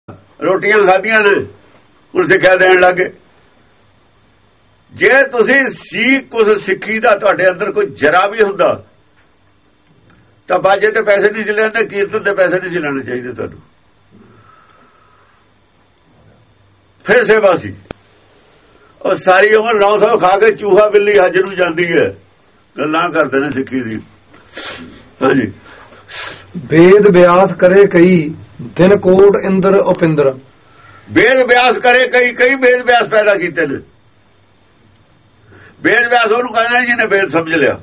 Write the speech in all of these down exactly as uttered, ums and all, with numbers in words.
ਰੋਟੀਆਂ ਖਾਧੀਆਂ ਨੇ ਹੁਣ ਸਿੱਖਿਆ ਦੇਣ ਲੱਗੇ। ਜੇ ਤੁਸੀਂ ਸੀ ਕੁਝ ਸਿੱਖੀ ਦਾ ਤੁਹਾਡੇ ਅੰਦਰ ਕੋਈ ਜਰਾ ਵੀ ਹੁੰਦਾ ਤਾਂ ਬਾਜੇ ਤੇ ਪੈਸੇ ਨਹੀਂ ਸੀ ਲੈਂਦੇ, ਕੀਰਤਨ ਦੇ ਪੈਸੇ ਨਹੀਂ ਸੀ ਲੈਣੇ ਚਾਹੀਦੇ ਤੁਹਾਨੂੰ। ਫਿਰ ਸੇਵਾ ਸੀ। ਉਹ ਸਾਰੀ ਉਮਰ ਨੌ ਸੌ ਖਾ ਕੇ ਚੂਹਾ ਬਿੱਲੀ ਹੱਜ ਨੂੰ ਜਾਂਦੀ ਹੈ, ਗੱਲਾਂ ਕਰਦੇ ਨੇ ਸਿੱਖੀ ਦੀ। ਹਾਂਜੀ, ਵੇਦ ਵਿਆਸ ਕਰੇ ਕਈ ਦਿਨ ਕੋਟ ਇੰਦਰ ਉਪਿੰਦਰ। ਵੇਦ ਵਿਆਸ ਕਰੇ ਕਈ ਕਈ ਵੇਦ ਵਿਆਸ ਪੈਦਾ ਕੀਤੇ ਨੇ। ਵੇਦ ਵਿਆਸ ਉਹਨੂੰ ਕਹਿੰਦੇ ਜਿਹਨੇ ਵੇਦ ਸਮਝ ਲਿਆ।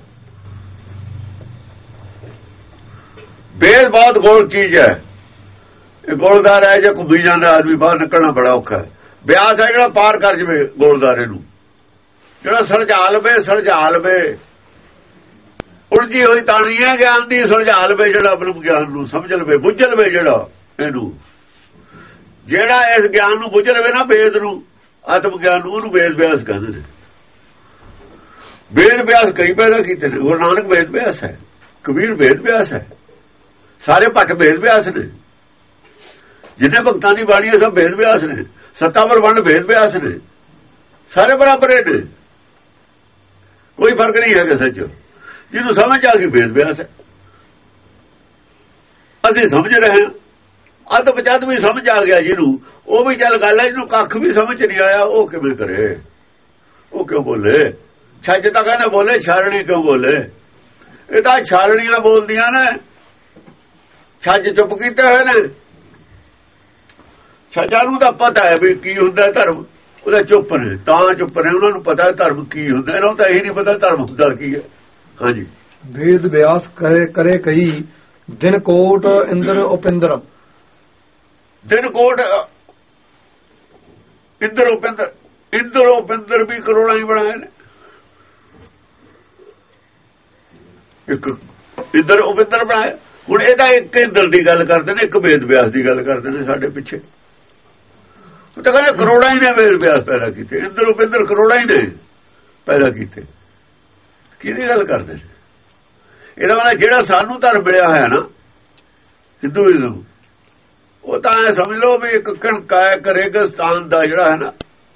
ਵੇਦ ਬਹੁਤ ਗੋਲ ਚੀਜ਼ ਹੈ। ਇਹ ਗੋਲਦਾਰ ਹੈ, ਜੇ ਘੁੰਮੀ ਜਾਂਦਾ ਆਦਮੀ ਬਾਹਰ ਨਿਕਲਣਾ ਬੜਾ ਔਖਾ ਹੈ। ਵਿਆਸ ਹੈ ਜਿਹੜਾ ਪਾਰ ਕਰ ਜਵੇ ਗੋਲਦਾਰੇ ਨੂੰ, ਜਿਹੜਾ ਸੁਲਝਾ ਲਵੇ ਸੁਲਝਾ ਲਵੇ। ਉਲਝੀ ਹੋਈ ਤਾਣੀ ਹੈ ਗਿਆਨ ਦੀ, ਸੁਲਝਾ ਲਵੇ ਜਿਹੜਾ ਆਪਣੇ ਗਿਆਨ ਨੂੰ ਸਮਝ ਲਵੇ, ਬੁੱਝ ਲਵੇ ਜਿਹੜਾ ਇਹਨੂੰ। ਜਿਹੜਾ ਇਸ ਗਿਆਨ ਨੂੰ ਬੁੱਝ ਲਵੇ ਨਾ, ਵੇਦ ਨੂੰ, ਆਤਮ ਗਿਆਨ ਨੂੰ, ਉਹਨੂੰ ਵੇਦ ਵਿਆਸ ਕਹਿੰਦੇ ਨੇ। ਵੇਦ ਵਿਆਸ ਕਈ ਪੈਦਾ ਕੀਤੇ ਨੇ। ਗੁਰੂ ਨਾਨਕ ਵੇਦ ਵਿਆਸ ਹੈ, ਕਬੀਰ ਵੇਦ ਵਿਆਸ ਹੈ, ਸਾਰੇ ਭੱਟ ਵੇਦ ਵਿਆਸ ਨੇ। ਜਿੰਨੇ ਭਗਤਾਂ ਦੀ ਬਾਣੀ ਹੈ ਸਭ ਵੇਦ ਵਿਆਸ ਨੇ। ਸੱਤਾਵਰ ਵੰਡ ਵੇਦ ਵਿਆਸ ਨੇ, ਸਾਰੇ ਬਰਾਬਰ ਨੇ, ਕੋਈ ਫਰਕ ਨਹੀਂ ਹੈ ਕਿਸੇ ਚ। ਜਿਹਨੂੰ ਸਮਝ ਆ ਗਈ ਵੇਦ ਵਿਆਸ ਹੈ। ਅਸੀਂ ਸਮਝ ਰਹੇ ਹਾਂ, ਅੱਧ ਪਚੱਧ ਵੀ ਸਮਝ ਆ ਗਿਆ ਜਿਹਨੂੰ, ਉਹ ਵੀ ਚੱਲ ਗੱਲ ਹੈ। ਜਿਹਨੂੰ ਕੱਖ ਵੀ ਸਮਝ ਨਹੀਂ ਆਇਆ ਉਹ ਕਿਵੇਂ ਕਰੇ, ਉਹ ਕਿਉਂ ਬੋਲੇ? ਛੱਜ ਤਾਂ ਕਹਿੰਦੇ ਬੋਲੇ, ਛਾਲਣੀ ਕਿਉਂ ਬੋਲੇ? ਇਹ ਤਾਂ ਛਾਲਣੀਆਂ ਬੋਲਦੀਆਂ ਨੇ, ਛੱਜ ਚੁੱਪ ਕੀਤੇ ਹੋਏ ਨੇ। ਛੱਜਾਂ ਨੂੰ ਤਾਂ ਪਤਾ ਹੈ ਵੀ ਕੀ ਹੁੰਦਾ ਧਰਮ, ਉਹਦਾ ਚੁੱਪ ਨੇ, ਤਾਂ ਚੁੱਪ ਨੇ। ਉਹਨਾਂ ਨੂੰ ਪਤਾ ਧਰਮ ਕੀ ਹੁੰਦਾ, ਇਹਨਾਂ ਨੂੰ ਤਾਂ ਇਹ ਨਹੀਂ ਪਤਾ ਧਰਮ ਹੁੰਦਾ ਕੀ ਹੈ। ਹਾਂਜੀ, ਵੇਦ ਵਿਆਸ ਕਰੇ ਕਰੇ ਕਈ ਦਿਨ ਕੋਟ ਇੰਦਰ ਉਪਿੰਦਰ। ਦਿਨ ਕੋਟ ਇੰਦਰ ਉਪਿੰਦਰ, ਇੰਦਰ ਉਪਿੰਦਰ ਵੀ ਕਰੋੜਾਂ ਹੀ ਬਣਾਏ ਨੇ। ਇੱਕ ਇੰਦਰ ਉਪਿੰਦਰ ਬਣਾਏ। ਹੁਣ ਇਹਦਾ ਇੱਕ ਇੰਦਰ ਦੀ ਗੱਲ ਕਰਦੇ ਨੇ, ਇੱਕ ਵੇਦ ਵਿਆਸ ਦੀ ਗੱਲ ਕਰਦੇ ਨੇ ਸਾਡੇ ਪਿੱਛੇ। ਉਹ ਤਾਂ ਕਹਿੰਦੇ ਕਰੋੜਾਂ ਹੀ ਨੇ ਵੇਦ ਵਿਆਸ ਪੈਦਾ ਕੀਤੇ, ਇੰਦਰ ਉਪਿੰਦਰ ਕਰੋੜਾਂ ਹੀ ਨੇ ਪੈਦਾ ਕੀਤੇ। ਕਿਹਦੀ ਗੱਲ ਕਰਦੇ ਨੇ? ਇਹਦਾ ਮਤਲਬ ਜਿਹੜਾ ਸਾਨੂੰ ਧਰਮ ਮਿਲਿਆ ਹੋਇਆ ਨਾ ਹਿੰਦੂਇਜ਼ਮ, ਉਹ ਤਾਂ ਐ ਸਮਝ ਲਓ ਵੀ ਇੱਕ ਕਣਕਾ ਹੈ ਰੇਗਿਸਤਾਨ ਦਾ ਜਿਹੜਾ ਹੈ ਨਾ,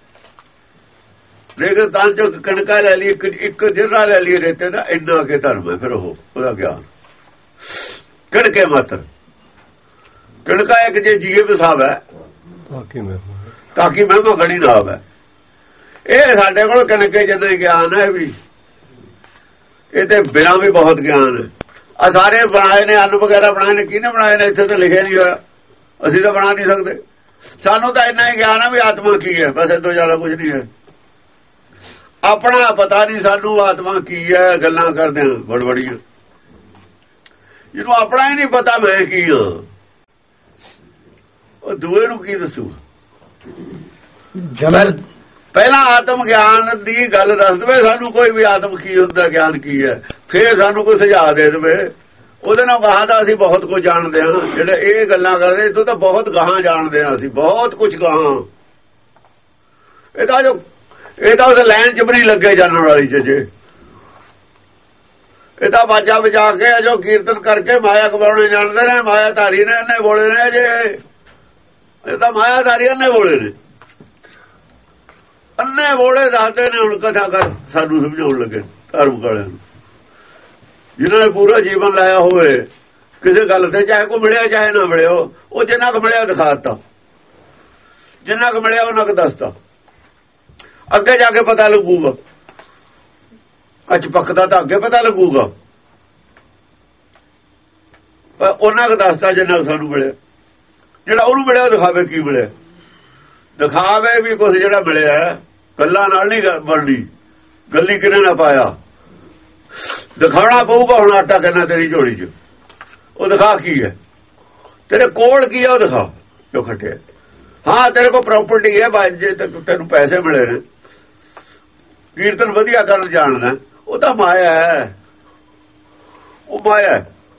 ਰੇਗਿਸਤਾਨ ਚੋਂ ਕਣਕਾ ਲੈ ਲਈ, ਇੱਕ ਇੱਕ ਜਿਰਰਾ ਲੈ ਲਈ ਰੇਤੇ ਦਾ, ਇੰਨਾ ਕੇ ਧਰਮ ਹੈ। ਫਿਰ ਉਹ ਉਹਦਾ ਗਿਆਨ ਕਣਕੇ ਮਾਤਰ। ਕਣਕਾ ਇੱਕ ਜੇ ਜੀਏ ਵਸਾਵ ਹੈ ਤਾਂ ਕਿ ਮਹਿਮਾ ਗਣੀ ਨਾ ਆਵੇ। ਇਹ ਸਾਡੇ ਕੋਲ ਕਣਕੇ ਜਿੰਨਾ ਹੀ ਗਿਆਨ ਹੈ ਵੀ, ਇਹ ਤੇ ਬਿਨਾਂ ਵੀ ਬਹੁਤ ਗਿਆਨ ਹੈ। ਆ ਸਾਰੇ ਬਣਾਏ ਨੇ, ਅੰਨ ਵਗੈਰਾ ਬਣਾਏ ਨੇ, ਕਿਹਨੇ ਬਣਾਏ ਨੇ? ਇੱਥੇ ਤਾਂ ਲਿਖਿਆ ਨਹੀਂ ਹੋਇਆ, ਅਸੀਂ ਤਾਂ ਬਣਾ ਨਹੀਂ ਸਕਦੇ। ਸਾਨੂੰ ਤਾਂ ਇੰਨਾ ਹੀ ਗਿਆਨ ਹੈ ਵੀ ਆਤਮਾ ਕੀ ਹੈ, ਬਸ ਇਹ ਤੋਂ ਜ਼ਿਆਦਾ ਕੁਝ ਨਹੀਂ ਹੈ। ਆਪਣਾ ਪਤਾ ਨਹੀਂ ਸਾਨੂੰ ਆਤਮਾ ਕੀ ਹੈ, ਗੱਲਾਂ ਕਰਦੇ ਹਾਂ ਬੜਬੜੀਆਂ। ਜਿਹਨੂੰ ਆਪਣਾ ਹੀ ਨਹੀਂ ਪਤਾ ਮੈਂ ਕੀ ਹਾਂ, ਉਹ ਦੂਏ ਨੂੰ ਕੀ ਦੱਸੂ? ਪਹਿਲਾਂ ਆਤਮ ਗਿਆਨ ਦੀ ਗੱਲ ਦੱਸ ਦੇਵੇ ਸਾਨੂੰ ਕੋਈ ਵੀ, ਆਤਮ ਕੀ ਹੁੰਦਾ, ਗਿਆਨ ਕੀ ਹੈ, ਫੇਰ ਸਾਨੂੰ ਕੋਈ ਸੁਝਾਅ ਦੇ ਦੇਵੇ। ਉਹਦੇ ਨਾਲ ਗਾਹਾਂ ਦਾ ਅਸੀਂ ਬਹੁਤ ਕੁਝ ਜਾਣਦੇ ਹਾਂ। ਜਿਹੜੇ ਇਹ ਗੱਲਾਂ ਕਰਦੇ ਇਹ ਤਾਂ ਬਹੁਤ ਗਾਹਾਂ ਜਾਣਦੇ ਹਾਂ, ਅਸੀਂ ਬਹੁਤ ਕੁਝ ਗਾਹਾਂ। ਇਹ ਤਾਂ ਜੋ ਇਹ ਤਾਂ ਉਸ ਲਾਈਨ ਚ ਵੀ ਨਹੀਂ ਲੱਗੇ ਜਾਣਨ ਵਾਲੀ ਚ। ਜੇ ਇਹ ਤਾਂ ਬਾਜਾ ਵਜਾ ਕੇ ਜੋ ਕੀਰਤਨ ਕਰਕੇ ਮਾਇਆ ਕਮਾਉਣੇ ਜਾਣਦੇ ਨੇ, ਮਾਇਆ ਧਾਰੀ ਨੇ, ਇਹਨੇ ਬੋਲੇ ਨੇ। ਜੇ ਇਹ ਤਾਂ ਮਾਇਆ ਧਾਰੀ ਇਹਨੇ ਬੋਲੇ ਨੇ, ਅੰਨੇ ਬੋਲੇ ਦੱਸਦੇ ਨੇ। ਹੁਣ ਕਥਾ ਕਰ ਸਾਨੂੰ ਸਮਝਾਉਣ ਲੱਗੇ ਧਰਮ ਵਾਲਿਆਂ ਨੂੰ, ਜਿਨ੍ਹਾਂ ਨੇ ਪੂਰਾ ਜੀਵਨ ਲਾਇਆ ਹੋਵੇ ਕਿਸੇ ਗੱਲ ਤੇ, ਚਾਹੇ ਕੋਈ ਮਿਲਿਆ ਚਾਹੇ ਨਾ ਮਿਲਿਆ। ਉਹ ਜਿੰਨਾ ਕੁ ਮਿਲਿਆ ਦਿਖਾ ਦਿੱਤਾ, ਜਿੰਨਾ ਕੁ ਮਿਲਿਆ ਉਹਨਾਂ ਕੁ ਦੱਸਤਾ। ਅੱਗੇ ਜਾ ਕੇ ਪਤਾ ਲੱਗੂਗਾ, ਕੱਚ ਪੱਕਦਾ ਤਾਂ ਅੱਗੇ ਪਤਾ ਲੱਗੂਗਾ, ਪਰ ਉਹਨਾਂ ਕੁ ਦੱਸਤਾ ਜਿੰਨਾ ਕੁ ਸਾਨੂੰ ਮਿਲਿਆ। ਜਿਹੜਾ ਉਹਨੂੰ ਮਿਲਿਆ ਦਿਖਾਵੇ ਕੀ ਮਿਲਿਆ, ਦਿਖਾਵੇ ਵੀ ਕੁਛ ਜਿਹੜਾ ਮਿਲਿਆ। ਗੱਲਾਂ ਨਾਲ ਨਹੀਂ ਬਣਨੀ, ਗੱਲੀ ਕਿਹਨੇ ਨਾ ਪਾਇਆ। ਦਿਖਾਉਣਾ ਪਊਗਾ। ਹੁਣ ਆਟਾ ਕਿੰਨਾ ਤੇਰੀ ਝੋਲੀ ਚ, ਉਹ ਦਿਖਾ ਕੀ ਹੈ, ਤੇਰੇ ਕੋਲ ਕੀ ਹੈ ਉਹ ਦਿਖਾ ਜੋ ਖੱਟਿਆ। ਹਾਂ ਤੇਰੇ ਕੋਲ ਪ੍ਰਾਪਰਟੀ ਹੈ, ਜੇ ਤੈਨੂੰ ਪੈਸੇ ਮਿਲੇ ਨੇ, ਕੀਰਤਨ ਵਧੀਆ ਕਰਨ ਜਾਣਦਾ, ਉਹ ਤਾਂ ਮਾਇਆ ਹੈ, ਉਹ ਮਾਇਆ।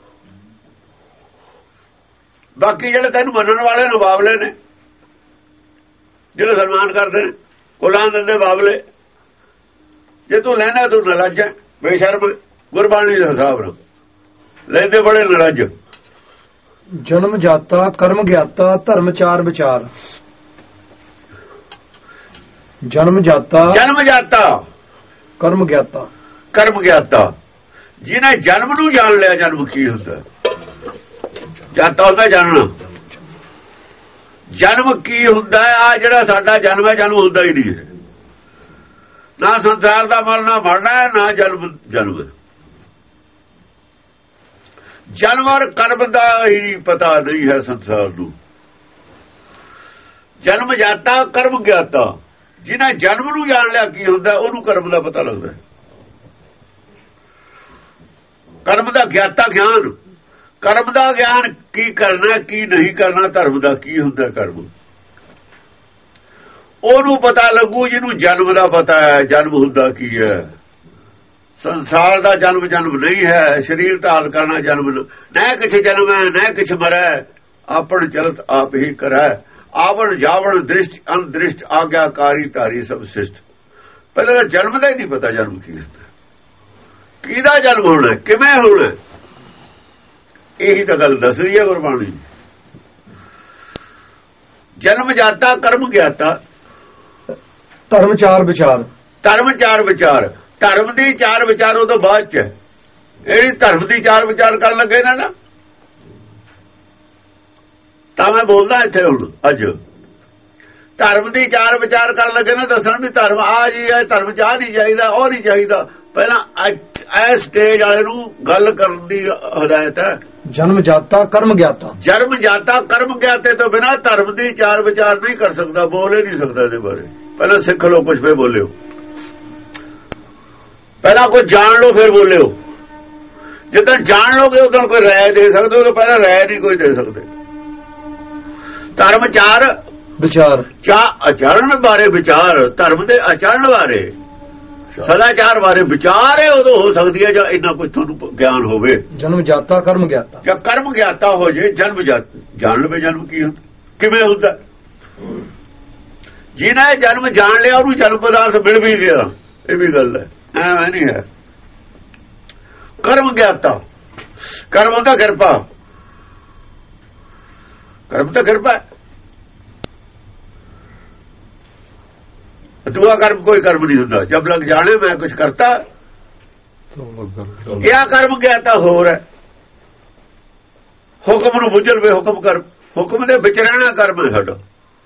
ਬਾਕੀ ਜਿਹੜੇ ਤੈਨੂੰ ਮੰਨਣ ਵਾਲੇ ਨੇ ਬਾਬਲੇ ਨੇ, ਜਿਹੜੇ ਸਨਮਾਨ ਕਰਦੇ ਨੇ, ਕੁਲਾਂ ਦਿੰਦੇ ਬਾਬਲੇ। ਜੇ ਤੂੰ ਲੈਣਾ ਤੂੰ ਨਲੱਜ ਹੈ, ਬੇਸ਼ਰਮ। ਗੁਰਬਾਣੀ ਦੇ ਹਿਸਾਬ ਨਾਲ ਲੈਂਦੇ ਬੜੇ ਨਲੱਜ, ਜਨਮ ਜਾਤਾ ਕਰਮ ਗਿਆਤਾ ਧਰਮ ਚਾਰ ਵਿਚਾਰ। ਜਨਮ ਜਾਤਾ ਜਨਮ ਜਾਤਾ ਕਰਮ ਗਿਆਤਾ ਕਰਮ ਗਿਆਤਾ, ਜਿਹਨੇ ਜਨਮ ਨੂੰ ਜਾਣ ਲਿਆ। ਜਨਮ ਕੀ ਹੁੰਦਾ? ਜਾਤਾ ਹੁੰਦਾ ਜਾਣਨਾ। ਜਨਮ ਕੀ ਹੁੰਦਾ? ਆ ਜਿਹੜਾ ਸਾਡਾ ਜਨਮ ਹੈ, ਜਨਮ ਹੁੰਦਾ ਹੀ ਨਹੀਂ ਹੈ। ਨਾ ਸੰਸਾਰ ਦਾ ਮਰਨਾ ਮਰਨਾ ਹੈ, ਨਾ ਜਨਮ ਜਨਮ ਹੈ। ਜਨਮ ਔਰ ਕਰਮ ਦਾ ਹੀ ਪਤਾ ਨਹੀਂ ਹੈ ਸੰਸਾਰ ਨੂੰ। ਜਨਮ ਜਾਤਾ ਕਰਮ ਗਿਆਤਾ, ਜਿਹਨੇ ਜਨਮ ਨੂੰ ਜਾਣ ਲਿਆ ਕੀ ਹੁੰਦਾ, ਉਹਨੂੰ ਕਰਮ ਦਾ ਪਤਾ ਲੱਗਦਾ। ਕਰਮ ਦਾ ਗਿਆਤਾ ਗਿਆਨ, ਕਰਮ ਦਾ ਗਿਆਨ ਕੀ ਕਰਨਾ ਕੀ ਨਹੀਂ ਕਰਨਾ, ਧਰਮ ਦਾ ਕੀ ਹੁੰਦਾ ਕਰਮ, ਉਹਨੂੰ ਪਤਾ ਲੱਗੂ ਜਿਹਨੂੰ ਜਨਮ ਦਾ ਪਤਾ ਹੈ। ਜਨਮ ਹੁੰਦਾ ਕੀ ਹੈ? ਸੰਸਾਰ ਦਾ ਜਨਮ ਜਨਮ ਨਹੀਂ ਹੈ। ਸਰੀਰ ਧਾਰਨ ਕਰਨਾ ਜਨਮ ਨਾ, ਕਿਛ ਜਨਮ ਹੈ ਨਾ ਕਿਛ ਮਰੈ, ਆਪਣ ਚਲਤ ਆਪ ਹੀ ਕਰੈ, ਆਵਣ ਜਾਵਣ ਦ੍ਰਿਸ਼ਟ ਅਨਦ੍ਰਿਸ਼ਟ ਆਗਿਆਕਾਰੀ ਧਾਰੀ ਸਭ ਸਿਸ਼ਟ। ਪਹਿਲਾਂ ਤਾਂ ਜਨਮ ਦਾ ਹੀ ਨਹੀਂ ਪਤਾ ਜਨਮ ਕੀ ਹੁੰਦਾ, ਕਿਹਦਾ ਜਨਮ ਹੋਣਾ, ਕਿਵੇਂ ਹੋਣਾ। ਇਹੀ ਤਾਂ ਗੱਲ ਦੱਸਦੀ ਹੈ ਗੁਰਬਾਣੀ। ਜਨਮ ਜਾਤਾ ਕਰਮ ਗਿਆਤਾ ਧਰਮ ਚਾਰ ਵਿਚਾਰ। ਧਰਮ ਚਾਰ ਵਿਚਾਰ, ਧਰਮ ਦੀ ਚਾਰ ਵਿਚਾਰ ਉਹ ਤੋਂ ਬਾਅਦ ਚ। ਇਹਦੀ ਧਰਮ ਦੀ ਚਾਰ ਵਿਚਾਰ ਕਰਨ ਲੱਗੇ ਨਾ ਨਾ ਤਾਂ ਮੈਂ ਬੋਲਦਾ ਇੱਥੇ ਹੁਣ ਅੱਜ। ਧਰਮ ਦੀ ਚਾਰ ਵਿਚਾਰ ਕਰਨ ਲੱਗੇ ਨਾ, ਦੱਸਣ ਵੀ ਧਰਮ ਆ ਜੀ ਹੈ, ਧਰਮ ਚਾਹ ਨਹੀਂ ਚਾਹੀਦਾ, ਉਹ ਨਹੀਂ ਚਾਹੀਦਾ। ਪਹਿਲਾਂ ਐ ਸਟੇਜ ਵਾਲੇ ਨੂੰ ਗੱਲ ਕਰਨ ਦੀ ਹਦਾਇਤ ਹੈ। ਜਨਮ ਜਾਤਾ ਕਰਮ ਗਿਆਤਾ। ਜਨਮ ਜਾਤਾ ਕਰਮ ਗਿਆਤੇ ਤੋਂ ਬਿਨਾਂ ਧਰਮ ਦੀ ਚਾਰ ਵਿਚਾਰ ਨਹੀਂ ਕਰ ਸਕਦਾ, ਬੋਲ ਹੀ ਨਹੀਂ ਸਕਦਾ ਇਹਦੇ ਬਾਰੇ। ਪਹਿਲਾਂ ਸਿੱਖ ਲਓ ਕੁਝ, ਫਿਰ ਬੋਲਿਓ। ਪਹਿਲਾਂ ਕੁਝ ਜਾਣ ਲਓ ਫਿਰ ਬੋਲਿਓ। ਜਦੋਂ ਜਾਣ ਲੋਗੇ ਉਦੋਂ ਕੋਈ ਰਾਏ ਦੇ ਸਕਦੇ, ਉਦੋਂ ਪਹਿਲਾਂ ਰਾਏ ਨਹੀਂ ਕੋਈ ਦੇ ਸਕਦੇ। ਧਰਮ ਚਾਰ ਵਿਚਾਰ, ਚਾ ਆਚਰਣ ਬਾਰੇ ਵਿਚਾਰ, ਧਰਮ ਦੇ ਆਚਰਣ ਬਾਰੇ ਸਦਾਚਾਰ ਬਾਰੇ ਵਿਚਾਰ ਹੈ। ਉਦੋਂ ਹੋ ਸਕਦੀ ਹੈ ਜਾਂ ਇੰਨਾ ਕੁਝ ਤੁਹਾਨੂੰ ਗਿਆਨ ਹੋਵੇ। ਜਨਮ ਜਾਤਾ ਕਰਮ ਗਿਆਤਾ, ਜਾਂ ਕਰਮ ਗਿਆਤਾ ਹੋ ਜੇ। ਜਨਮ ਜਾਣ ਲਵੇ ਜਨਮ ਕੀ ਹੁੰਦਾ, ਕਿਵੇਂ ਹੁੰਦਾ। ਜਿਹਨੇ ਜਨਮ ਜਾਣ ਲਿਆ ਉਹਨੂੰ ਜਨਮ ਪਦਾਰਥ ਮਿਲ ਵੀ ਗਿਆ, ਇਹ ਵੀ ਗੱਲ ਹੈ, ਐਵੇਂ ਨਹੀਂ ਹੈ। ਕਰਮ ਗਿਆਤਾ, ਕਰਮ ਹੁੰਦਾ ਕਿਰਪਾ, ਕਰਮ ਤਾਂ ਕਿਰਪਾ। ਦੂਆ ਕਰਮ ਕੋਈ ਕਰਮ ਨਹੀਂ ਹੁੰਦਾ। ਜਬ ਲੱਗ ਜਾਣੇ ਮੈਂ ਕੁਝ ਕਰਤਾ, ਇਹ ਕਰਮ ਗਿਆਤਾ ਹੋਰ ਹੈ। ਹੁਕਮ ਨੂੰ ਬੁੱਝਲ ਵੇ ਹੁਕਮ ਕਰ, ਹੁਕਮ ਦੇ ਵਿੱਚ ਰਹਿਣਾ ਕਰਮ ਹੈ ਸਾਡਾ।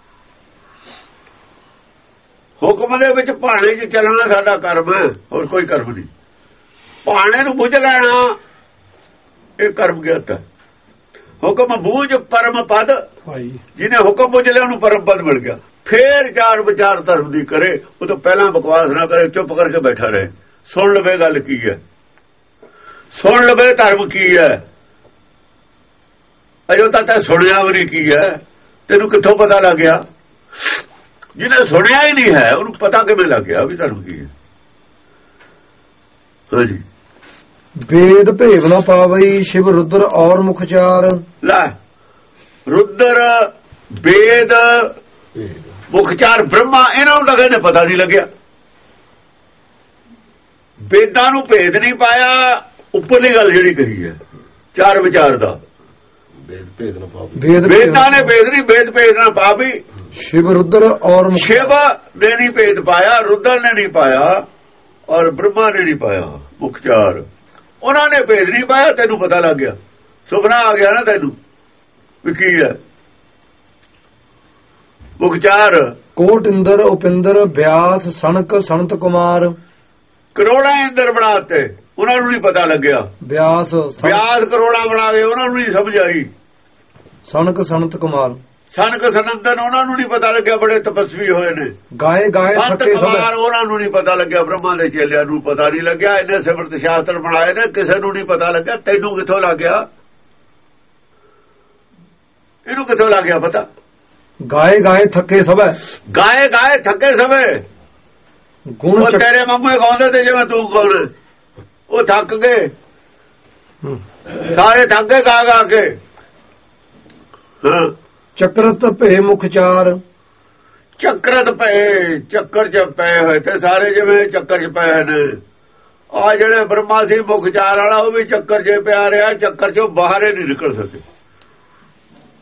ਹੁਕਮ ਦੇ ਵਿੱਚ ਭਾਣੇ 'ਚ ਚੱਲਣਾ ਸਾਡਾ ਕਰਮ ਹੈ, ਹੋਰ ਕੋਈ ਕਰਮ ਨਹੀਂ। ਭਾਣੇ ਨੂੰ ਬੁੱਝ ਲੈਣਾ ਇਹ ਕਰਮ ਗਿਆਤਾ। ਹੁਕਮ ਬੂਝ ਪਰਮ ਪਦ, ਜਿਹਨੇ ਹੁਕਮ ਬੁੱਝ ਲਿਆ ਉਹਨੂੰ ਪਰਮ ਪਦ ਮਿਲ ਗਿਆ। ਫੇਰ ਚਾਰ ਵਿਚਾਰ ਧਰਮ ਦੀ ਕਰੇ, ਉਹ ਤੋਂ ਪਹਿਲਾਂ ਬਕਵਾਸ ਨਾ ਕਰੇ, ਚੁੱਪ ਕਰਕੇ ਬੈਠਾ ਰਹੇ, ਸੁਣ ਲਵੇ ਗੱਲ ਕੀ ਹੈ, ਸੁਣ ਲਵੇ ਧਰਮ ਕੀ ਹੈ। ਅਜੋ ਤਾਂ ਤੈਂ ਸੁਣਿਆ ਵੀ ਨਹੀਂ ਕੀ ਹੈ, ਤੈਨੂੰ ਕਿੱਥੋਂ ਪਤਾ ਲੱਗ ਗਿਆ? ਜਿਹਨੇ ਸੁਣਿਆ ਹੀ ਨਹੀਂ ਹੈ ਉਹਨੂੰ ਪਤਾ ਕਿਵੇਂ ਲੱਗ ਗਿਆ ਵੀ ਧਰਮ ਕੀ ਹੈ। ਹਾਂਜੀ, ਵੇਦ ਭੇਵ ਨਾ ਪਾਵਈ ਸ਼ਿਵ ਰੁਦਰ ਔਰ ਮੁਖ ਚਾਰ। ਲੈ ਰੁਦਰ ਵੇਦ ਮੁਖ ਚਾਰ ਬ੍ਰਹਮਾ, ਇਹਨਾਂ ਨੂੰ ਤਾਂ ਕਹਿੰਦੇ ਪਤਾ ਨਹੀਂ ਲੱਗਿਆ। ਵੇਦਾਂ ਨੂੰ ਭੇਦ ਨਹੀਂ ਪਾਇਆ। ਉੱਪਰਲੀ ਗੱਲ ਜਿਹੜੀ ਕਹੀ ਹੈ ਚਾਰ ਵਿਚਾਰ ਦਾ, ਵੇਦਾਂ ਨੇ ਭੇਦ ਨਹੀਂ, ਵੇਦ ਭੇਦ ਨਾ ਪਾਵੀ। ਸ਼ਿਵ ਰੁਦਰ ਔਰ ਸ਼ਿਵ ਨੇ ਨਹੀਂ ਭੇਦ ਪਾਇਆ, ਰੁਦਰ ਨੇ ਨਹੀਂ ਪਾਇਆ, ਔਰ ਬ੍ਰਹਮਾ ਨੇ ਨਹੀਂ ਪਾਇਆ ਮੁਖ ਚਾਰ। ਉਹਨਾਂ ਨੇ ਭੇਦ ਨਹੀਂ ਪਾਇਆ, ਤੈਨੂੰ ਪਤਾ ਲੱਗ ਗਿਆ, ਸੁਪਨਾ ਆ ਗਿਆ ਨਾ ਤੈਨੂੰ ਵੀ ਕੀ ਹੈ ਮੁਖ ਚਾਰ। ਕੋਟ ਇੰਦਰ ਉਪਿੰਦਰ ਵਿਆਸ ਸਣਕ ਸੰਤ ਕੁਮਾਰ। ਕਰੋੜਾਂ ਇੰਦਰ ਬਣਾਤੇ, ਉਹਨਾਂ ਨੂੰ ਨਹੀਂ ਪਤਾ ਲੱਗਿਆ। ਵਿਆਸ ਵਿਆਸ ਕਰੋੜਾਂ ਬਣਾ ਗਏ, ਉਹਨਾਂ ਨੂੰ ਨਹੀਂ ਸਮਝ ਆਈ। ਸਣਕ ਸੰਤ ਕੁਮਾਰ, ਸਨਕ ਸਨੰਦਨ, ਉਹਨਾਂ ਨੂੰ ਨਹੀਂ ਪਤਾ ਲੱਗਿਆ, ਬੜੇ ਤਪਸਵੀ ਹੋਏ ਨੇ। ਗਾਏ ਗਾਏ ਸੰਤ ਕੁਮਾਰ, ਉਹਨਾਂ ਨੂੰ ਨਹੀਂ ਪਤਾ ਲੱਗਿਆ। ਬ੍ਰਹਮਾ ਦੇ ਚੇਲਿਆਂ ਨੂੰ ਪਤਾ ਨਹੀਂ ਲੱਗਿਆ। ਇਹਨੇ ਸਿਮਰਤ ਸ਼ਾਸਤਰ ਬਣਾਏ ਨੇ, ਕਿਸੇ ਨੂੰ ਨਹੀਂ ਪਤਾ ਲੱਗਾ। ਤੈਨੂੰ ਕਿੱਥੋਂ ਲੱਗ ਗਿਆ? ਇਹਨੂੰ ਕਿੱਥੋਂ ਲੱਗ ਗਿਆ ਪਤਾ? ਗਾਏ ਗਾਏ ਥੱਕੇ ਸਭੇ, ਗਾਏ ਗਾਏ ਥੱਕੇ ਸਭੇ। ਗੁਣ ਉਹ ਤੇਰੇ ਮਾਮੇ ਗਾਉਂਦੇ ਤੇ ਜਿਵੇਂ ਤੂੰ ਗਾਉਣਾ, ਉਹ ਥੱਕ ਗਏ ਸਾਰੇ, ਥੱਕ ਗਏ ਗਾ ਗਾ ਕੇ। ਹਾਂ, ਚੱਕਰਤ ਭੇ ਮੁਖ ਚਾਰ। ਚੱਕਰਤ ਪਏ, ਚੱਕਰ ਚ ਪਏ ਹੋਏ ਤੇ ਸਾਰੇ ਜਿਵੇਂ ਚੱਕਰ ਚ ਪਏ ਨੇ। ਆ ਜਿਹੜੇ ਬ੍ਰਹਮਾ ਸੀ ਮੁਖ ਚਾਰ ਵਾਲਾ, ਉਹ ਵੀ ਚੱਕਰ ਚ ਪਿਆ ਰਿਹਾ, ਚੱਕਰ ਚੋਂ ਬਾਹਰ ਹੀ ਨਹੀਂ ਨਿਕਲ ਸਕੇ।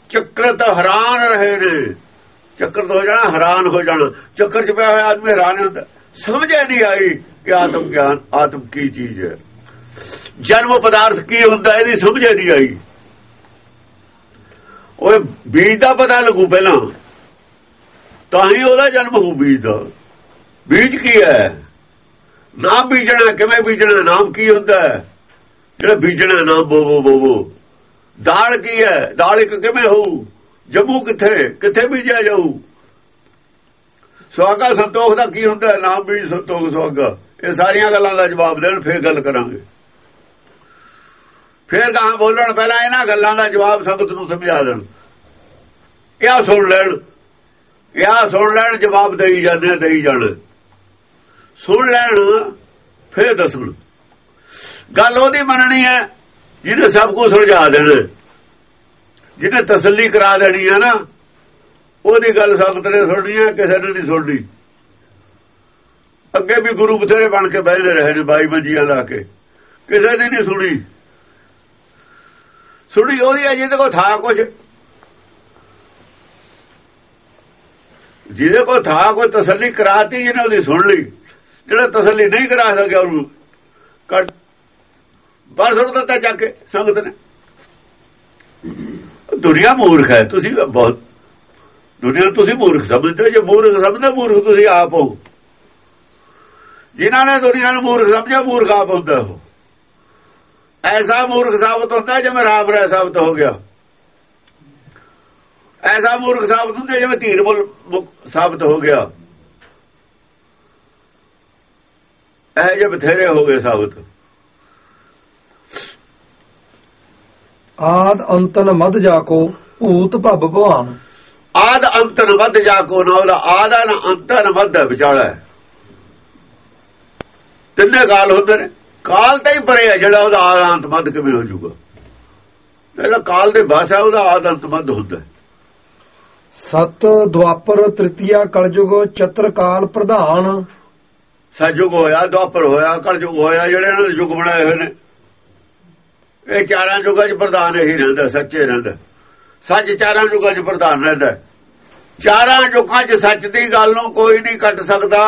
ਚੱਕਰ ਤਾਂ ਹੈਰਾਨ ਰਹੇ ਨੇ। ਚੱਕਰ ਤੋਂ ਹੋ ਜਾਣਾ, ਹੈਰਾਨ ਹੋ ਜਾਣਾ। ਚੱਕਰ ਚ ਪਿਆ ਹੋਇਆ ਆਦਮੀ ਹੈਰਾਨ ਹੁੰਦਾ, ਸਮਝ ਨਹੀਂ ਆਈ ਕਿ ਆਤਮ ਗਿਆਨ, ਆਤਮ ਕੀ ਚੀਜ਼ ਹੈ, ਜਨਮ ਪਦਾਰਥ ਕੀ ਹੁੰਦਾ, ਇਹਦੀ ਸਮਝ ਨਹੀਂ ਆਈ। ਉਹ ਬੀਜ ਦਾ ਪਤਾ ਲੱਗੂ ਪਹਿਲਾਂ, ਤਾਂ ਹੀ ਉਹਦਾ ਜਨਮ ਹੋਊ। ਬੀਜ ਦਾ ਬੀਜ ਕੀ ਹੈ? ਨਾਮ ਬੀਜਣਾ, ਕਿਵੇਂ ਬੀਜਣਾ, ਨਾਮ ਕੀ ਹੁੰਦਾ ਹੈ ਜਿਹੜਾ ਬੀਜਣਾ, ਨਾਮ ਬੋਵੋ ਬੋਵੋ। ਦਾਲ ਕੀ ਹੈ? ਦਾਲ ਇੱਕ ਕਿਵੇਂ ਹੋਊ? ਜੰਮੂ ਕਿੱਥੇ, ਕਿੱਥੇ ਬੀਜਿਆ ਜਾਊ? ਸੁਹਾਗਾ ਸੰਤੋਖ ਦਾ ਕੀ ਹੁੰਦਾ? ਨਾਮ ਬੀਜ ਸੰਤੋਖ ਸੁਹਾਗਾ। ਇਹ ਸਾਰੀਆਂ ਗੱਲਾਂ ਦਾ ਜਵਾਬ ਦੇਣ, ਫੇਰ ਗੱਲ ਕਰਾਂਗੇ। ਫੇਰ ਕਹਾਂ ਬੋਲਣ, ਪਹਿਲਾਂ ਇਹਨਾਂ ਗੱਲਾਂ ਦਾ ਜਵਾਬ ਸੰਗਤ ਨੂੰ ਸਮਝਾ ਦੇਣ। ਇਹ ਸੁਣ ਲੈਣ, ਇਹ ਸੁਣ ਲੈਣ, ਜਵਾਬ ਦੇਈ ਜਾਂਦੇ, ਦੇਈ ਜਾਣ। ਸੁਣ ਲੈਣ, ਫੇਰ ਦੱਸਣ। ਗੱਲ ਉਹਦੀ ਮੰਨਣੀ ਹੈ ਜਿਹਨੇ ਸਭ ਕੁਝ ਸੁਲਝਾ ਦੇਣਾ, ਜਿਹਨੇ ਤਸੱਲੀ ਕਰਾ ਦੇਣੀ ਹੈ ਨਾ, ਉਹਦੀ ਗੱਲ ਸੰਗਤ ਨੇ ਸੁਣਨੀ ਹੈ, ਕਿਸੇ ਨੇ ਨਹੀਂ ਸੁਣਨੀ। ਅੱਗੇ ਵੀ ਗੁਰੂ ਬਥੇਰੇ ਬਣ ਕੇ ਬਹਿਦੇ ਰਹੇ ਨੇ, ਬਾਈ ਮੰਜੀਆਂ ਲਾ ਕੇ, ਕਿਸੇ ਦੀ ਨਹੀਂ ਸੁਣੀ। ਸੁਣੀ ਉਹਦੀ ਹੈ ਜਿਹਦੇ ਕੋਲ ਥਾ ਕੁਛ, ਜਿਹਦੇ ਕੋਲ ਥਾ ਕੋਈ ਤਸੱਲੀ ਕਰਾਤੀ, ਜਿਹਨੇ ਉਹਦੀ ਸੁਣ ਲਈ। ਜਿਹੜਾ ਤਸੱਲੀ ਨਹੀਂ ਕਰਾ ਸਕਿਆ ਉਹਨੂੰ ਕੱਟ ਬਾਹਰ ਸੁੱਟ ਦਿੱਤਾ ਜਾ ਕੇ ਸੰਗਤ ਨੇ। ਦੁਨੀਆ ਮੂਰਖ ਹੈ, ਤੁਸੀਂ ਬਹੁਤ ਦੁਨੀਆ ਤੁਸੀਂ ਮੂਰਖ ਸਮਝਦੇ ਹੋ। ਜੇ ਮੂਰਖ ਸਮਝਦੇ, ਮੂਰਖ ਤੁਸੀਂ ਆਪ ਹੋ। ਜਿਨ੍ਹਾਂ ਨੇ ਦੁਨੀਆ ਨੂੰ ਮੂਰਖ ਸਮਝਿਆ, ਮੂਰਖ ਆਪ ਹੁੰਦਾ। ਉਹ ਐਸਾ ਮੂਰਖ ਸਾਬਤ ਹੁੰਦਾ ਜਿਵੇਂ ਰਾਮ ਰਾਏ ਸਾਬਤ ਹੋ ਗਿਆ। ਐਸਾ ਮੂਰਖ ਸਾਬਤ ਹੁੰਦਾ ਜਿਵੇਂ ਧੀਰ ਮੁੱਲ ਸਾਬਤ ਹੋ ਗਿਆ। ਇਹ ਜੇ ਬਥੇਰੇ ਹੋ ਗਏ ਸਾਬਤ। ਆਦ ਅੰਤਨ ਮਧ ਜਾਕੋ ਭੂਤ ਭੱਬ ਭਵਾਨ। ਆਦ ਅੰਤਨ ਮਧ ਜਾਕੋ ਨਾ, ਉਹਦਾ ਆਦਾ ਨਾ ਅੰਤਨ ਮਧ ਵਿਚਾਲਾ। ਤਿੰਨੇ ਕਾਲ ਹੁੰਦੇ ਨੇ। ਕਾਲ ਤਾਂ ਹੀ ਪਰੇ ਹੈ ਜਿਹੜਾ ਉਹਦਾ ਆਦ ਅੰਤ ਮਧ ਕਿਵੇਂ ਹੋ ਜਾਊਗਾ? ਜਿਹੜਾ ਕਾਲ ਦੇ ਭਾਸ਼ਾ ਉਹਦਾ ਆਦ ਅੰਤ ਮਧ ਹੁੰਦਾ। ਸਤ ਦੁਆਪਰ ਤ੍ਰਿਤੀਆ ਕਲਯੁਗ ਚਤਰ ਕਾਲ ਪ੍ਰਧਾਨ। ਸਤਯੁਗ ਹੋਇਆ, ਦੁਆਪਰ ਹੋਇਆ, ਕਲਯੁਗ ਹੋਇਆ, ਜਿਹੜੇ ਇਹਨਾਂ ਦੇ ਯੁੱਗ ਬਣਾਏ ਹੋਏ ਨੇ। ਇਹ ਚਾਰਾਂ ਯੁੱਗਾਂ 'ਚ ਪ੍ਰਧਾਨ ਇਹੀ ਰਹਿੰਦਾ, ਸੱਚੇ ਰਹਿੰਦਾ। ਸੱਚ ਚਾਰਾਂ ਯੁੱਗਾਂ 'ਚ ਪ੍ਰਧਾਨ ਰਹਿੰਦਾ। ਚਾਰਾਂ ਯੁੱਗਾਂ 'ਚ ਸੱਚ ਦੀ ਗੱਲ ਨੂੰ ਕੋਈ ਨਹੀਂ ਕੱਟ ਸਕਦਾ।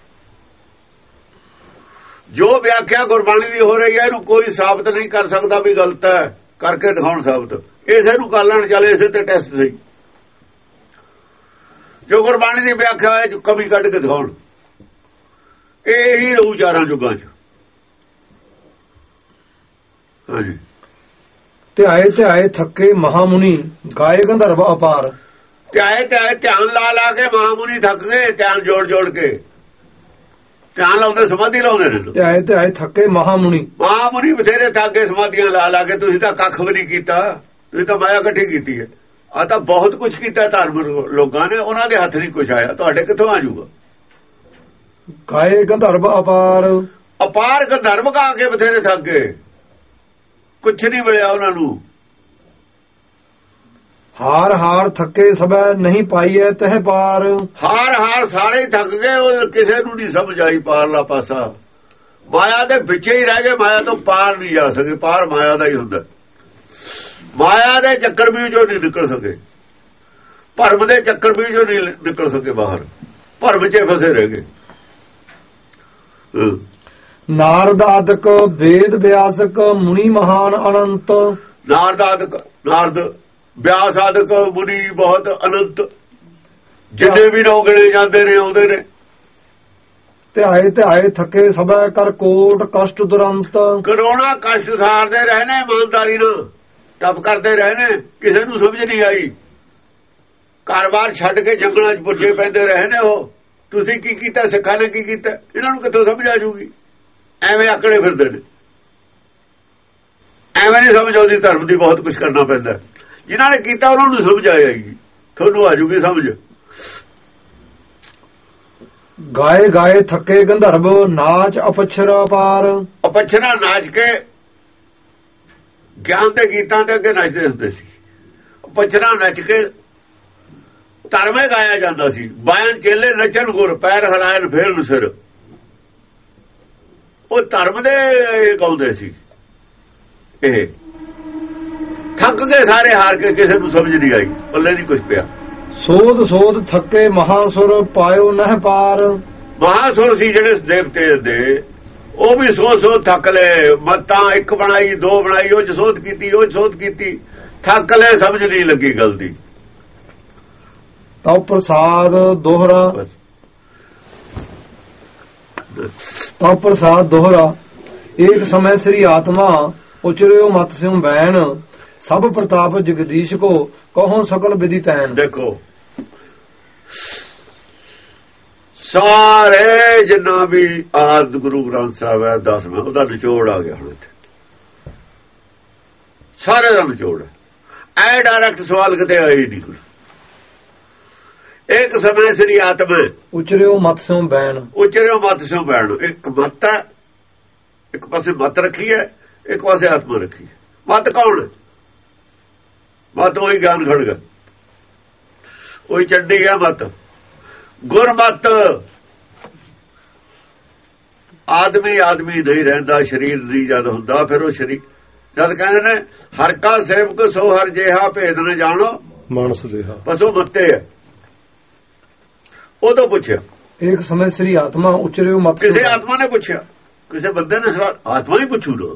ਜੋ ਵਿਆਖਿਆ ਗੁਰਬਾਣੀ ਦੀ ਹੋ ਰਹੀ ਹੈ, ਇਹਨੂੰ ਕੋਈ ਸਾਬਤ ਨਹੀਂ ਕਰ ਸਕਦਾ ਵੀ ਗਲਤ ਹੈ। ਕਰਕੇ ਦਿਖਾਉਣ ਸਾਬਤ। ਇਸੇ ਨੂੰ ਕਰ ਲੈਣ ਚੱਲੇ, ਇਸੇ ਤੇ ਟੈਸਟ ਸਹੀ। ਜੋ ਗੁਰਬਾਣੀ ਦੀ ਵਿਆਖਿਆ ਹੈ, ਜੋ ਕਮੀ ਕੱਢ ਕੇ ਦਿਖਾਉਣ, ਇਹ ਹੀ ਰਹੂ ਚਾਰਾਂ ਯੁੱਗਾਂ 'ਚ। ਹਾਂਜੀ। ਧਿਆਏ ਧਿਆਏ ਥੱਕੇ ਮਹਾਮੁਨੀ ਗਾਏ ਗੰਧਰਵ ਅਪਾਰ। ਧਿਆਏ ਧਿਆਏ ਧਿਆਨ ਲਾ ਲਾ ਕੇ ਮਹਾਮੁਨੀ ਥੱਕ ਗਏ। ਧਿਆਨ ਜੋੜ ਜੋੜ ਕੇ ਧਿਆਨ ਲਾਉਂਦੇ, ਸਮਾਧੀ ਲਾਉਂਦੇ ਨੇ। ਧਿਆਏ ਧਿਆਏ ਥੱਕੇ ਮਹਾਮੁਨੀ। ਮਹਾਮੁਨੀ ਬਥੇਰੇ ਥੱਕ ਗਏ ਸਮਾਧੀਆਂ ਲਾ ਲਾ ਕੇ। ਤੁਸੀਂ ਤਾਂ ਕੱਖ ਵੀ ਨਹੀਂ ਕੀਤਾ, ਤੁਸੀਂ ਤਾਂ ਮਾਇਆ ਇਕੱਠੀ ਕੀਤੀ ਹੈ। ਆ ਤਾਂ ਬਹੁਤ ਕੁਝ ਕੀਤਾ ਧਾਰਮਿਕ ਲੋਕਾਂ ਨੇ, ਉਹਨਾਂ ਦੇ ਹੱਥ ਨਹੀਂ ਕੁਛ ਆਇਆ। ਤੁਹਾਡੇ ਕਿੱਥੋਂ ਆ ਜਾਊਗਾ? ਗਾਏ ਗੰਧਰਵ ਅਪਾਰ। ਅਪਾਰ ਗੰਧਰਵ ਗਾ ਕੇ ਬਥੇਰੇ ਥੱਕ ਗਏ, ਕੁਛ ਨਹੀਂ ਮਿਲਿਆ ਉਹਨਾਂ ਨੂੰ। ਹਾਰ ਹਾਰ ਥੱਕੇ ਸਭੈ ਨਹੀਂ ਪਾਈਐ ਤਹਿ ਪਾਰ। ਹਾਰ ਹਾਰ ਸਾਰੇ ਥੱਕ ਗਏ, ਉਹ ਕਿਸੇ ਨੂੰ ਨਹੀਂ ਸਮਝ ਆਈ ਪਾਰਲਾ ਪਾਸਾ। ਮਾਇਆ ਦੇ ਵਿੱਚ ਹੀ ਰਹਿ ਗਏ, ਮਾਇਆ ਤੋਂ ਪਾਰ ਨਹੀਂ ਜਾ ਸਕੇ। ਪਾਰ ਮਾਇਆ ਦਾ ਹੀ ਹੁੰਦਾ। ਮਾਇਆ ਦੇ ਚੱਕਰ ਵੀ ਜੋ ਨਹੀਂ ਨਿਕਲ ਸਕੇ, ਭਰਮ ਦੇ ਚੱਕਰ ਵੀ ਜੋ ਨਹੀਂ ਨਿਕਲ ਸਕੇ ਬਾਹਰ, ਭਰਮ 'ਚ ਫਸੇ ਰਹਿ ਗਏ। ਨਾਰਦ ਆਦਿਕ ਵੇਦ ਵਿਆਸਕ ਮੁਨੀ ਮਹਾਨ ਅਨੰਤ। ਨਾਰਦ ਆਦਿਕ, ਨਾਰਦ ਵਿਆਸ ਆਦਿਕ ਮੁਨੀ ਬਹੁਤ ਅਨੰਤ, ਜਿੰਨੇ ਵੀ ਲੋਕ ਗਏ ਜਾਂਦੇ ਨੇ ਆਉਂਦੇ ਨੇ। ਧਿਆਏ ਧਿਆਏ ਥੱਕੇ ਸਭੈ ਕਰ ਕੋਟ ਕਸ਼ਟ ਦੁਰੰਤ। ਕਰੋਨਾ ਕਸ਼ਟ ਸਾਰਦੇ ਰਹੇ ਨੇ, ਇਮਾਨਦਾਰੀ ਨਾਲ ਤਪ ਕਰਦੇ ਰਹੇ ਨੇ। ਕਿਸੇ ਨੂੰ ਸਮਝ ਨਹੀਂ ਆਈ। ਘਰ-ਬਾਰ ਛੱਡ ਕੇ ਜੰਗਲਾਂ 'ਚ ਪੁੱਜੇ ਪੈਂਦੇ ਰਹੇ ਨੇ। ਉਹ ਤੁਸੀਂ ਕੀ ਕੀਤਾ, ਸਿੱਖਾਂ ਨੇ ਕੀ ਕੀਤਾ, ਇਹਨਾਂ ਨੂੰ ਕਿੱਥੋਂ ਸਮਝ ਆ ਜੂਗੀ? ਐਵੇਂ ਆਕੜੇ ਫਿਰਦੇ ਨੇ। ਐਵੇਂ ਨਹੀਂ ਸਮਝ ਆਉਂਦੀ। ਧਰਮ ਦੀ ਬਹੁਤ ਕੁਝ ਕਰਨਾ ਪੈਂਦਾ। ਜਿਨ੍ਹਾਂ ਨੇ ਕੀਤਾ ਉਹਨਾਂ ਨੂੰ ਸਮਝ ਆਏਗੀ, ਤੁਹਾਨੂੰ ਆ ਜੂਗੀ ਸਮਝ। ਗਾਏ ਗਾਏ ਥੱਕੇ ਗੰਧਰਵ ਨਾਚ ਅਪਛਰ ਅਪਾਰ। ਅਪਛਰਾ ਨਾਚ ਕੇ ਗਿਆਨ ਦੇ ਗੀਤਾਂ ਤੇ ਅੱਗੇ ਨੱਚਦੇ ਹੁੰਦੇ ਸੀ। ਅਪਛਰਾ ਨੱਚ ਕੇ ਧਰਮੇ ਗਾਇਆ ਜਾਂਦਾ ਸੀ। ਬਾਇਨ ਚੇਲੇ ਨੱਚਣ ਗੁਰ, ਪੈਰ ਹਲਾਇਨ ਫੇਰਨ ਸਿਰ। ਉਹ ਧਰਮ ਦੇ ਗਾਉਂਦੇ ਸੀ। ਇਹ ਥੱਕ ਗਏ ਸਾਰੇ, ਹਾਰ ਕੇ, ਕਿਸੇ ਨੂੰ ਸਮਝ ਨਹੀਂ ਆਈ, ਪੱਲੇ ਨਹੀਂ ਕੁਝ ਪਿਆ। ਸੋਧ ਸੋਧ ਥੱਕੇ ਮਹਾਸੁਰ ਪਾਇਓ ਨਹਿ ਪਾਰ। ਮਹਾਸੁਰ ਸੀ ਜਿਹੜੇ ਦੇਵਤੇ ਦੇ, ਉਹ ਵੀ ਸੋਧ ਸੋਧ ਥੱਕ ਲਏ। ਮਤਾਂ ਇੱਕ ਬਣਾਈ, ਦੋ ਬਣਾਈ, ਉਹ ਚ ਸੋਧ ਕੀਤੀ, ਉਹ ਚ ਸੋਧ ਕੀਤੀ, ਥੱਕ ਲਏ, ਸਮਝ ਨਹੀਂ ਲੱਗੀ ਗੱਲ ਦੀ। ਤਉ ਪ੍ਰਸਾਦ ਦੋਹਰਾ, ਤਉ ਪ੍ਰਸਾਦ ਦੋਹਰਾ ਏਕ ਸਮੈ ਸ੍ਰੀ ਆਤਮਾ ਉਚਰਿਓ ਮਤ ਸਿਉ ਬੈਨ। ਸਭ ਪ੍ਰਤਾਪ ਜਗਦੀਸ਼ ਕੋ ਕਹੋ ਸਕਲ ਵਿਧि ਤੈਨ। ਦੇਖੋ ਸਾਰੇ ਜਿੰਨਾ ਵੀ ਆਦ ਗੁਰੂ ਗ੍ਰੰਥ ਸਾਹਿਬ ਹੈ ਦਸਵਾਂ, ਉਹਦਾ ਨਿਚੋੜ ਆ ਗਿਆ ਹੁਣ ਇੱਥੇ, ਸਾਰੇ ਦਾ ਨਿਚੋੜ ਹੈ। ਐ ਡਾਇਰੈਕਟ ਸਵਾਲ ਕਿਤੇ ਆਏ ਨਹੀਂ ਕੋਈ। ਇੱਕ ਸਮੇਂ ਸ੍ਰੀ ਆਤਮਾ ਉਚਰਿਓ ਮਤ ਸਿਉ ਬੈਨ। ਉਚਰਿਓ ਮਤ ਸਿਉ ਬੈਨ, ਇੱਕ ਮਤ ਹੈ, ਇੱਕ ਪਾਸੇ ਮਤ ਰੱਖੀ ਹੈ, ਇੱਕ ਪਾਸੇ ਆਤਮਾ ਰੱਖੀ ਹੈ। ਮਤ ਕੌਣ ਹੈ? ਮਤ ਉਹੀ ਗਿਆਨ ਖੜਗਾ, ਉਹੀ ਚੰਡੀ ਹੈ ਮਤ। ਗੁਰਮਤ ਆਦਮੀ ਆਦਮੀ ਨਹੀਂ ਰਹਿੰਦਾ, ਸਰੀਰ ਨਹੀਂ ਜਦ ਹੁੰਦਾ, ਫਿਰ ਉਹ ਸਰੀਰ ਜਦ ਕਹਿੰਦੇ ਨੇ ਹਰ ਕਾ ਸੇਵਕ ਸੋ ਹਰ ਜਿਹਾ ਭੇਦ ਨ ਜਾਣੋ ਮਾਨਸ ਦੇਹਾ, ਬਸ ਉਹ ਮੱਤੇ ਹੈ। ਉਦੋਂ ਪੁੱਛਿਆ ਇੱਕ ਸਮੇਂ ਸ੍ਰੀ ਆਤਮਾ ਉਚਰਿਓ ਮਤ। ਕਿਸੇ ਆਤਮਾ ਨੇ ਪੁੱਛਿਆ, ਕਿਸੇ ਬੰਦੇ ਨੇ ਸਵਾਲ, ਆਤਮਾ ਹੀ ਪੁੱਛੂ ਲੋ,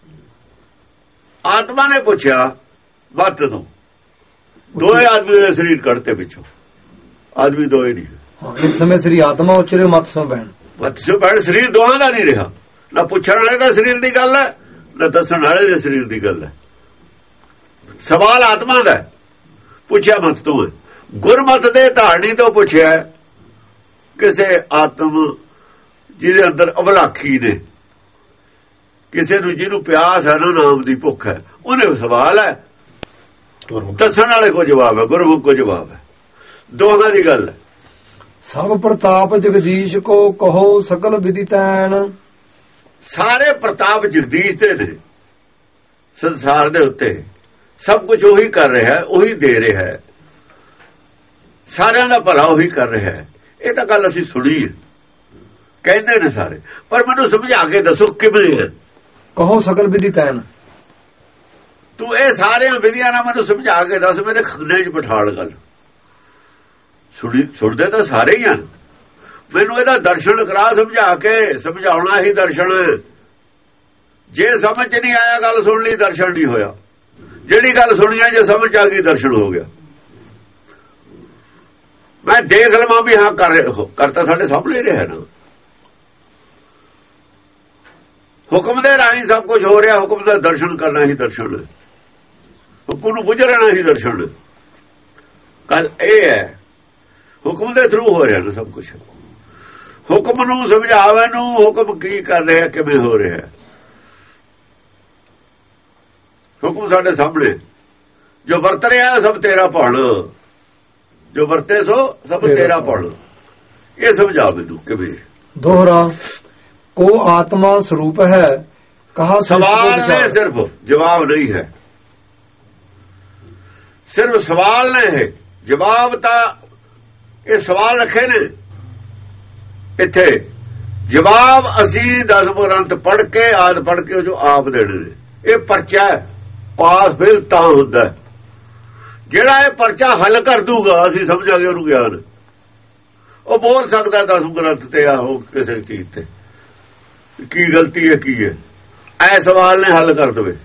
ਆਤਮਾ ਨੇ ਪੁੱਛਿਆ ਮਤ ਤੋਂ। ਦੋਏ ਆਦਮੀ ਦੇ ਸਰੀਰ ਕੱਢਤੇ ਪਿੱਛੋਂ, ਆਦਮੀ ਦੋਏ ਨਹੀਂ। ਇੱਕ ਸਮੇਂ ਸ੍ਰੀ ਆਤਮਾ ਉਚਰਿਓ ਮਤ ਸਿਉ ਬੈਨ। ਮਤ ਸਿਉ ਬੈਨ ਸਰੀਰ ਦੋਹਾਂ ਦਾ ਨਹੀਂ ਰਿਹਾ। ਨਾ ਪੁੱਛਣ ਵਾਲੇ ਦਾ ਸਰੀਰ ਦੀ ਗੱਲ ਹੈ, ਨਾ ਦੱਸਣ ਵਾਲੇ ਦੇ ਸਰੀਰ ਦੀ ਗੱਲ ਹੈ। ਸਵਾਲ ਆਤਮਾ ਦਾ, ਪੁੱਛਿਆ ਮਤ ਤੋਂ ਹੈ। ਗੁਰਮਤ ਦੇ ਧਾਰਨੀ ਤੋਂ ਪੁੱਛਿਆ ਕਿਸੇ ਆਤਮ ਜਿਹਦੇ ਅੰਦਰ ਅਵਲਾਖੀ ਨੇ, ਕਿਸੇ ਨੂੰ ਜਿਹਨੂੰ ਪਿਆਸ ਹੈ ਨਾ, ਨਾਮ ਦੀ ਭੁੱਖ ਹੈ, ਉਹਨੇ ਸਵਾਲ ਹੈ। ਦੱਸਣ ਵਾਲੇ ਕੋ ਜਵਾਬ ਹੈ, ਗੁਰਮੁਖ ਕੋ ਜਵਾਬ ਹੈ। ਦੋਹਾਂ ਦੀ ਗੱਲ ਹੈ। ਸਭ ਪ੍ਰਤਾਪ ਜਗਦੀਸ਼ ਕੋ ਕਹੋ ਸਕਲ ਵਿਧि ਤੈਨ। ਸਾਰੇ ਪ੍ਰਤਾਪ ਜਗਦੀਸ਼ ਦੇ ਨੇ ਸੰਸਾਰ ਦੇ ਉੱਤੇ। ਸਭ ਕੁਝ ਉਹੀ ਕਰ ਰਿਹਾ, ਉਹੀ ਦੇ ਰਿਹਾ ਹੈ, ਸਾਰਿਆਂ ਦਾ ਭਲਾ ਉਹੀ ਕਰ ਰਿਹਾ ਹੈ। ਇਹ ਤਾਂ ਗੱਲ ਅਸੀਂ ਸੁਣੀ ਹੈ, ਕਹਿੰਦੇ ਨੇ ਸਾਰੇ, ਪਰ ਮੈਨੂੰ ਸਮਝਾ ਕੇ ਦੱਸੋ ਕਿਵੇਂ ਹੈ। ਕਹੋ ਸਕਲ ਵਿਧि ਤੈਨ। ਤੂੰ ਇਹ ਸਾਰਿਆਂ ਵਿਧੀਆਂ ਨਾਲ ਮੈਨੂੰ ਸਮਝਾ ਕੇ ਦੱਸ, ਮੇਰੇ ਖੰਨੇ 'ਚ ਬਿਠਾੜ ਗੱਲ। ਸੁਣੀ ਸੁਣਦੇ ਤਾਂ ਸਾਰੇ ਹੀ ਹਨ, ਮੈਨੂੰ ਇਹਦਾ ਦਰਸ਼ਨ ਕਰਾ ਸਮਝਾ ਕੇ। ਸਮਝਾਉਣਾ ਹੀ ਦਰਸ਼ਨ ਹੈ। ਜੇ ਸਮਝ ਨਹੀਂ ਆਇਆ ਗੱਲ ਸੁਣ ਲਈ, ਦਰਸ਼ਨ ਨਹੀਂ ਹੋਇਆ। ਜਿਹੜੀ ਗੱਲ ਸੁਣੀ ਹੈ ਜੇ ਸਮਝ ਆ ਗਈ, ਦਰਸ਼ਨ ਹੋ ਗਿਆ। ਮੈਂ ਦੇਖ ਲਵਾਂ ਵੀ ਹਾਂ ਕਰ ਕਰਤਾ ਸਾਡੇ ਸਾਹਮਣੇ ਰਿਹਾ ਨਾ। ਹੁਕਮ ਦੇ ਰਾਹੀਂ ਸਭ ਕੁਝ ਹੋ ਰਿਹਾ। ਹੁਕਮ ਦਾ ਦਰਸ਼ਨ ਕਰਨਾ ਹੀ ਦਰਸ਼ਨ ਹੈ। ਹੁਕਮ ਨੂੰ ਬੁੱਝ ਲੈਣਾ ਹੀ ਦਰਸ਼ਨ ਹੈ। ਗੱਲ ਇਹ ਹੈ, ਹੁਕਮ ਦੇ ਥਰੂ ਹੋ ਰਿਹਾ ਨਾ ਸਭ ਕੁਝ। ਹੁਕਮ ਨੂੰ ਸਮਝਾਵੇ ਨੂੰ, ਹੁਕਮ ਕੀ ਕਰ ਰਿਹਾ, ਕਿਵੇਂ ਹੋ ਰਿਹਾ। ਹੁਕਮ ਸਾਡੇ ਸਾਹਮਣੇ, ਜੋ ਵਰਤ ਰਿਹਾ ਸਭ ਤੇਰਾ ਭਾਣ, ਜੋ ਵਰਤੇ ਸੋ ਸਭ ਤੇਰਾ ਭਾਣ। ਇਹ ਸਮਝਾ ਮੈਨੂੰ ਕਿਵੇਂ। ਦੋਹਰਾ ਕੋ ਆਤਮਾ ਸਰੂਪ ਹੈ ਕਹਾ। ਸਵਾਲ ਨੇ, ਸਿਰਫ ਜਵਾਬ ਨਹੀਂ ਹੈ। ਸਿਰਫ ਸਵਾਲ ਨੇ ਹੈ, ਜਵਾਬ ਤਾਂ ਇਹ ਸਵਾਲ ਰੱਖੇ ਨੇ ਇੱਥੇ। ਜਵਾਬ ਅਸੀਂ ਦਸ ਗ੍ਰੰਥ ਪੜ੍ਹ ਕੇ, ਆਦ ਪੜ੍ਹ ਕੇ ਜੋ ਆਪ ਦੇਣੇ ਨੇ। ਇਹ ਪਰਚਾ ਪਾਸ ਫਿਰ ਤਾਂ ਹੁੰਦਾ ਜਿਹੜਾ ਇਹ ਪਰਚਾ ਹੱਲ ਕਰ ਦੂਗਾ। ਅਸੀਂ ਸਮਝਾਂਗੇ ਉਹਨੂੰ ਗਿਆਨ। ਉਹ ਬੋਲ ਸਕਦਾ ਦਸ ਗ੍ਰੰਥ ਤੇ ਆਹੋ ਕਿਸੇ ਚੀਜ਼ ਤੇ ਕੀ ਗਲਤੀ ਹੈ, ਕੀ ਹੈ। ਐ ਸਵਾਲ ਨੇ ਹੱਲ ਕਰ ਦੇਵੇ।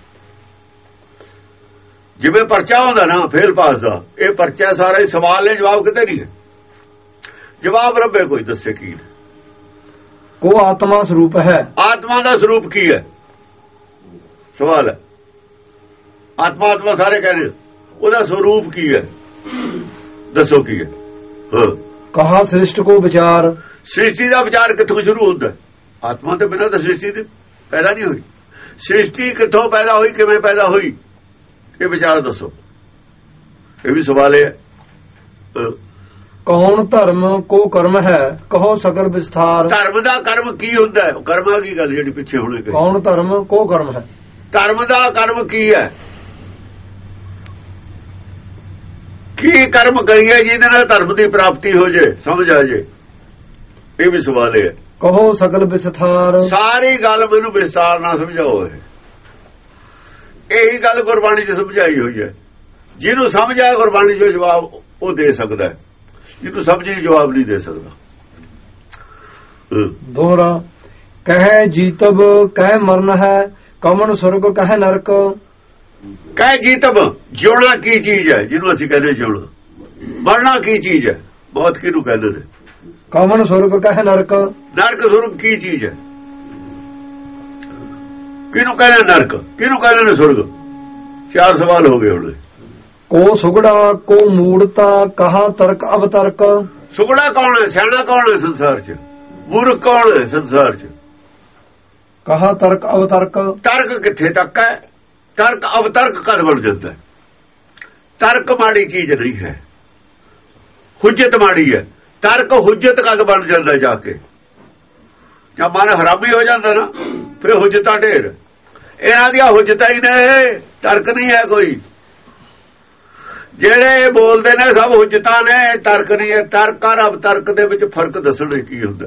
ਜਿਵੇਂ ਪਰਚਾ ਹੁੰਦਾ ਨਾ ਫੇਲ ਪਾਸ ਦਾ, ਇਹ ਪਰਚਾ ਸਾਰਾ ਹੀ ਸਵਾਲ ਨੇ, ਜਵਾਬ ਕਿਤੇ ਨਹੀਂ ਹੈ। ਜਵਾਬ ਲੱਭੇ ਕੋਈ, ਦੱਸੇ ਕੀ ਹੈ। ਕੋ ਆਤਮਾ ਸਰੂਪ ਹੈ। ਆਤਮਾ ਦਾ ਸਰੂਪ ਕੀ ਹੈ ਸਵਾਲ ਹੈ। ਆਤਮਾ ਆਤਮਾ ਸਾਰੇ ਕਹਿੰਦੇ, ਉਹਦਾ ਸਰੂਪ ਕੀ ਹੈ ਦੱਸੋ ਕੀ ਹੈ। ਹਾਂ, ਕਹਾ ਸ੍ਰਿਸ਼ਟ ਕੋ ਵਿਚਾਰ। ਸ੍ਰਿਸ਼ਟੀ ਦਾ ਵਿਚਾਰ ਕਿੱਥੋਂ ਸ਼ੁਰੂ ਹੁੰਦਾ? ਆਤਮਾ ਤੋਂ ਬਿਨਾਂ ਤਾਂ ਸ੍ਰਿਸ਼ਟੀ ਦੀ ਪੈਦਾ ਨਹੀਂ ਹੋਈ। ਸ੍ਰਿਸ਼ਟੀ ਕਿੱਥੋਂ ਪੈਦਾ ਹੋਈ, ਕਿਵੇਂ ਪੈਦਾ ਹੋਈ, ਇਹ ਵਿਚਾਰ ਦੱਸੋ। ਇਹ ਵੀ ਸਵਾਲ ਹੈ। ਕੌਣ ਧਰਮ ਕੋ ਕਰਮ ਹੈ ਕਹੋ ਸਕਲ ਵਿਸਥਾਰ। ਧਰਮ ਦਾ ਕਰਮ ਕੀ ਹੁੰਦਾ ਹੈ? ਕਰਮਾਂ ਕੀ ਗੱਲ ਜਿਹੜੀ ਪਿੱਛੇ ਹੁਣੇ ਕਹੀ। ਕੌਣ ਧਰਮ ਕੋ ਕਰਮ ਹੈ। ਧਰਮ ਦਾ ਕਰਮ ਕੀ ਹੈ? ਕੀ ਕਰਮ ਕਰੀਏ ਜਿਹਦੇ ਨਾਲ ਧਰਮ ਦੀ ਪ੍ਰਾਪਤੀ ਹੋ ਜੇ, ਸਮਝ ਆ ਜੇ। ਇਹ ਵੀ ਸਵਾਲ ਹੈ। ਕਹੋ ਸਕਲ ਵਿਸਥਾਰ। ਸਾਰੀ ਗੱਲ ਮੈਨੂੰ ਵਿਸਤਾਰ ਨਾਲ ਸਮਝਾਓ। ਇਹੀ ਗੱਲ ਗੁਰਬਾਣੀ 'ਚ ਸਮਝਾਈ ਹੋਈ ਹੈ। ਜਿਹਨੂੰ ਸਮਝ ਆਇਆ ਗੁਰਬਾਣੀ 'ਚੋਂ ਜਵਾਬ ਉਹ ਦੇ ਸਕਦਾ ਹੈ, ਜਿਹਨੂੰ ਸਮਝ ਨਹੀਂ ਜਵਾਬ ਨਹੀਂ ਦੇ ਸਕਦਾ। ਦੋਹਰਾ ਕਹੈ ਜੀਤਬ ਕਹਿ ਮਰਨ ਹੈ, ਕਮਨ ਸੁਰਗ ਕਹਿ ਨਰਕ। ਕਹਿ ਜੀਤਬ ਜਿਉਣਾ ਕੀ ਚੀਜ਼ ਹੈ, ਜਿਹਨੂੰ ਅਸੀਂ ਕਹਿੰਦੇ ਜਿਉਣਾ। ਮਰਨਾ ਕੀ ਚੀਜ਼ ਹੈ, ਬਹੁਤ ਕਿਹਨੂੰ ਕਹਿੰਦੇ ਨੇ। ਕਮਨ ਸੁਰਗ ਕਹਿ ਨਰਕ, ਨਰਕ ਸੁਰਗ ਕੀ ਚੀਜ਼ ਹੈ, ਕਿਹਨੂੰ ਕਹਿੰਦੇ ਨਰਕ, ਕਿਹਨੂੰ ਕਹਿੰਦੇ ਨੇ ਸੁਰਗ। ਚਾਰ ਸਵਾਲ ਹੋ ਗਏ ਹੁਣ। ਕੋ ਸੁਗੜਾ ਕੋ ਮੂੜਤਾ ਕਹਾ ਤਰਕ ਅਵਤਰਕ। ਸੁਗੜਾ ਕੌਣ ਹੈ, ਸਿਆਣਾ ਕੌਣ ਹੈ ਸੰਸਾਰ 'ਚ, ਮੂਰਖ ਕੌਣ ਹੈ ਸੰਸਾਰ 'ਚ। ਕਹਾ ਤਰਕ ਅਵਤਰਕ, ਤਰਕ ਕਿੱਥੇ ਤੱਕ ਹੈ, ਤਰਕ ਅਵਤਰਕ ਕਦ ਬਣ ਜਾਂਦਾ। ਤਰਕ ਮਾੜੀ ਚੀਜ਼ ਨਹੀਂ ਹੈ, ਹੁਜਤ ਮਾੜੀ ਹੈ। ਤਰਕ ਹੁਜਤ ਕਦ ਬਣ ਜਾਂਦਾ ਜਾ ਕੇ, ਜਦ ਮਨ ਹਰਾਮੀ ਹੋ ਜਾਂਦਾ ਨਾ, ਫਿਰ ਹੁਜਤਾਂ ਢੇਰ। ਇਹਨਾਂ ਦੀਆਂ ਹੁਜਤਾਂ ਹੀ ਨੇ, ਤਰਕ ਨਹੀਂ ਹੈ ਕੋਈ। ਜਿਹੜੇ ਬੋਲਦੇ ਨੇ ਸਭ ਹੁਜਤਾਂ ਨੇ, ਤਰਕ ਨਹੀਂ ਹੈ। ਤਰਕ ਔਰ ਅਵਤਰਕ ਦੇ ਵਿੱਚ ਫਰਕ ਦੱਸਣਾ ਕੀ ਹੁੰਦਾ,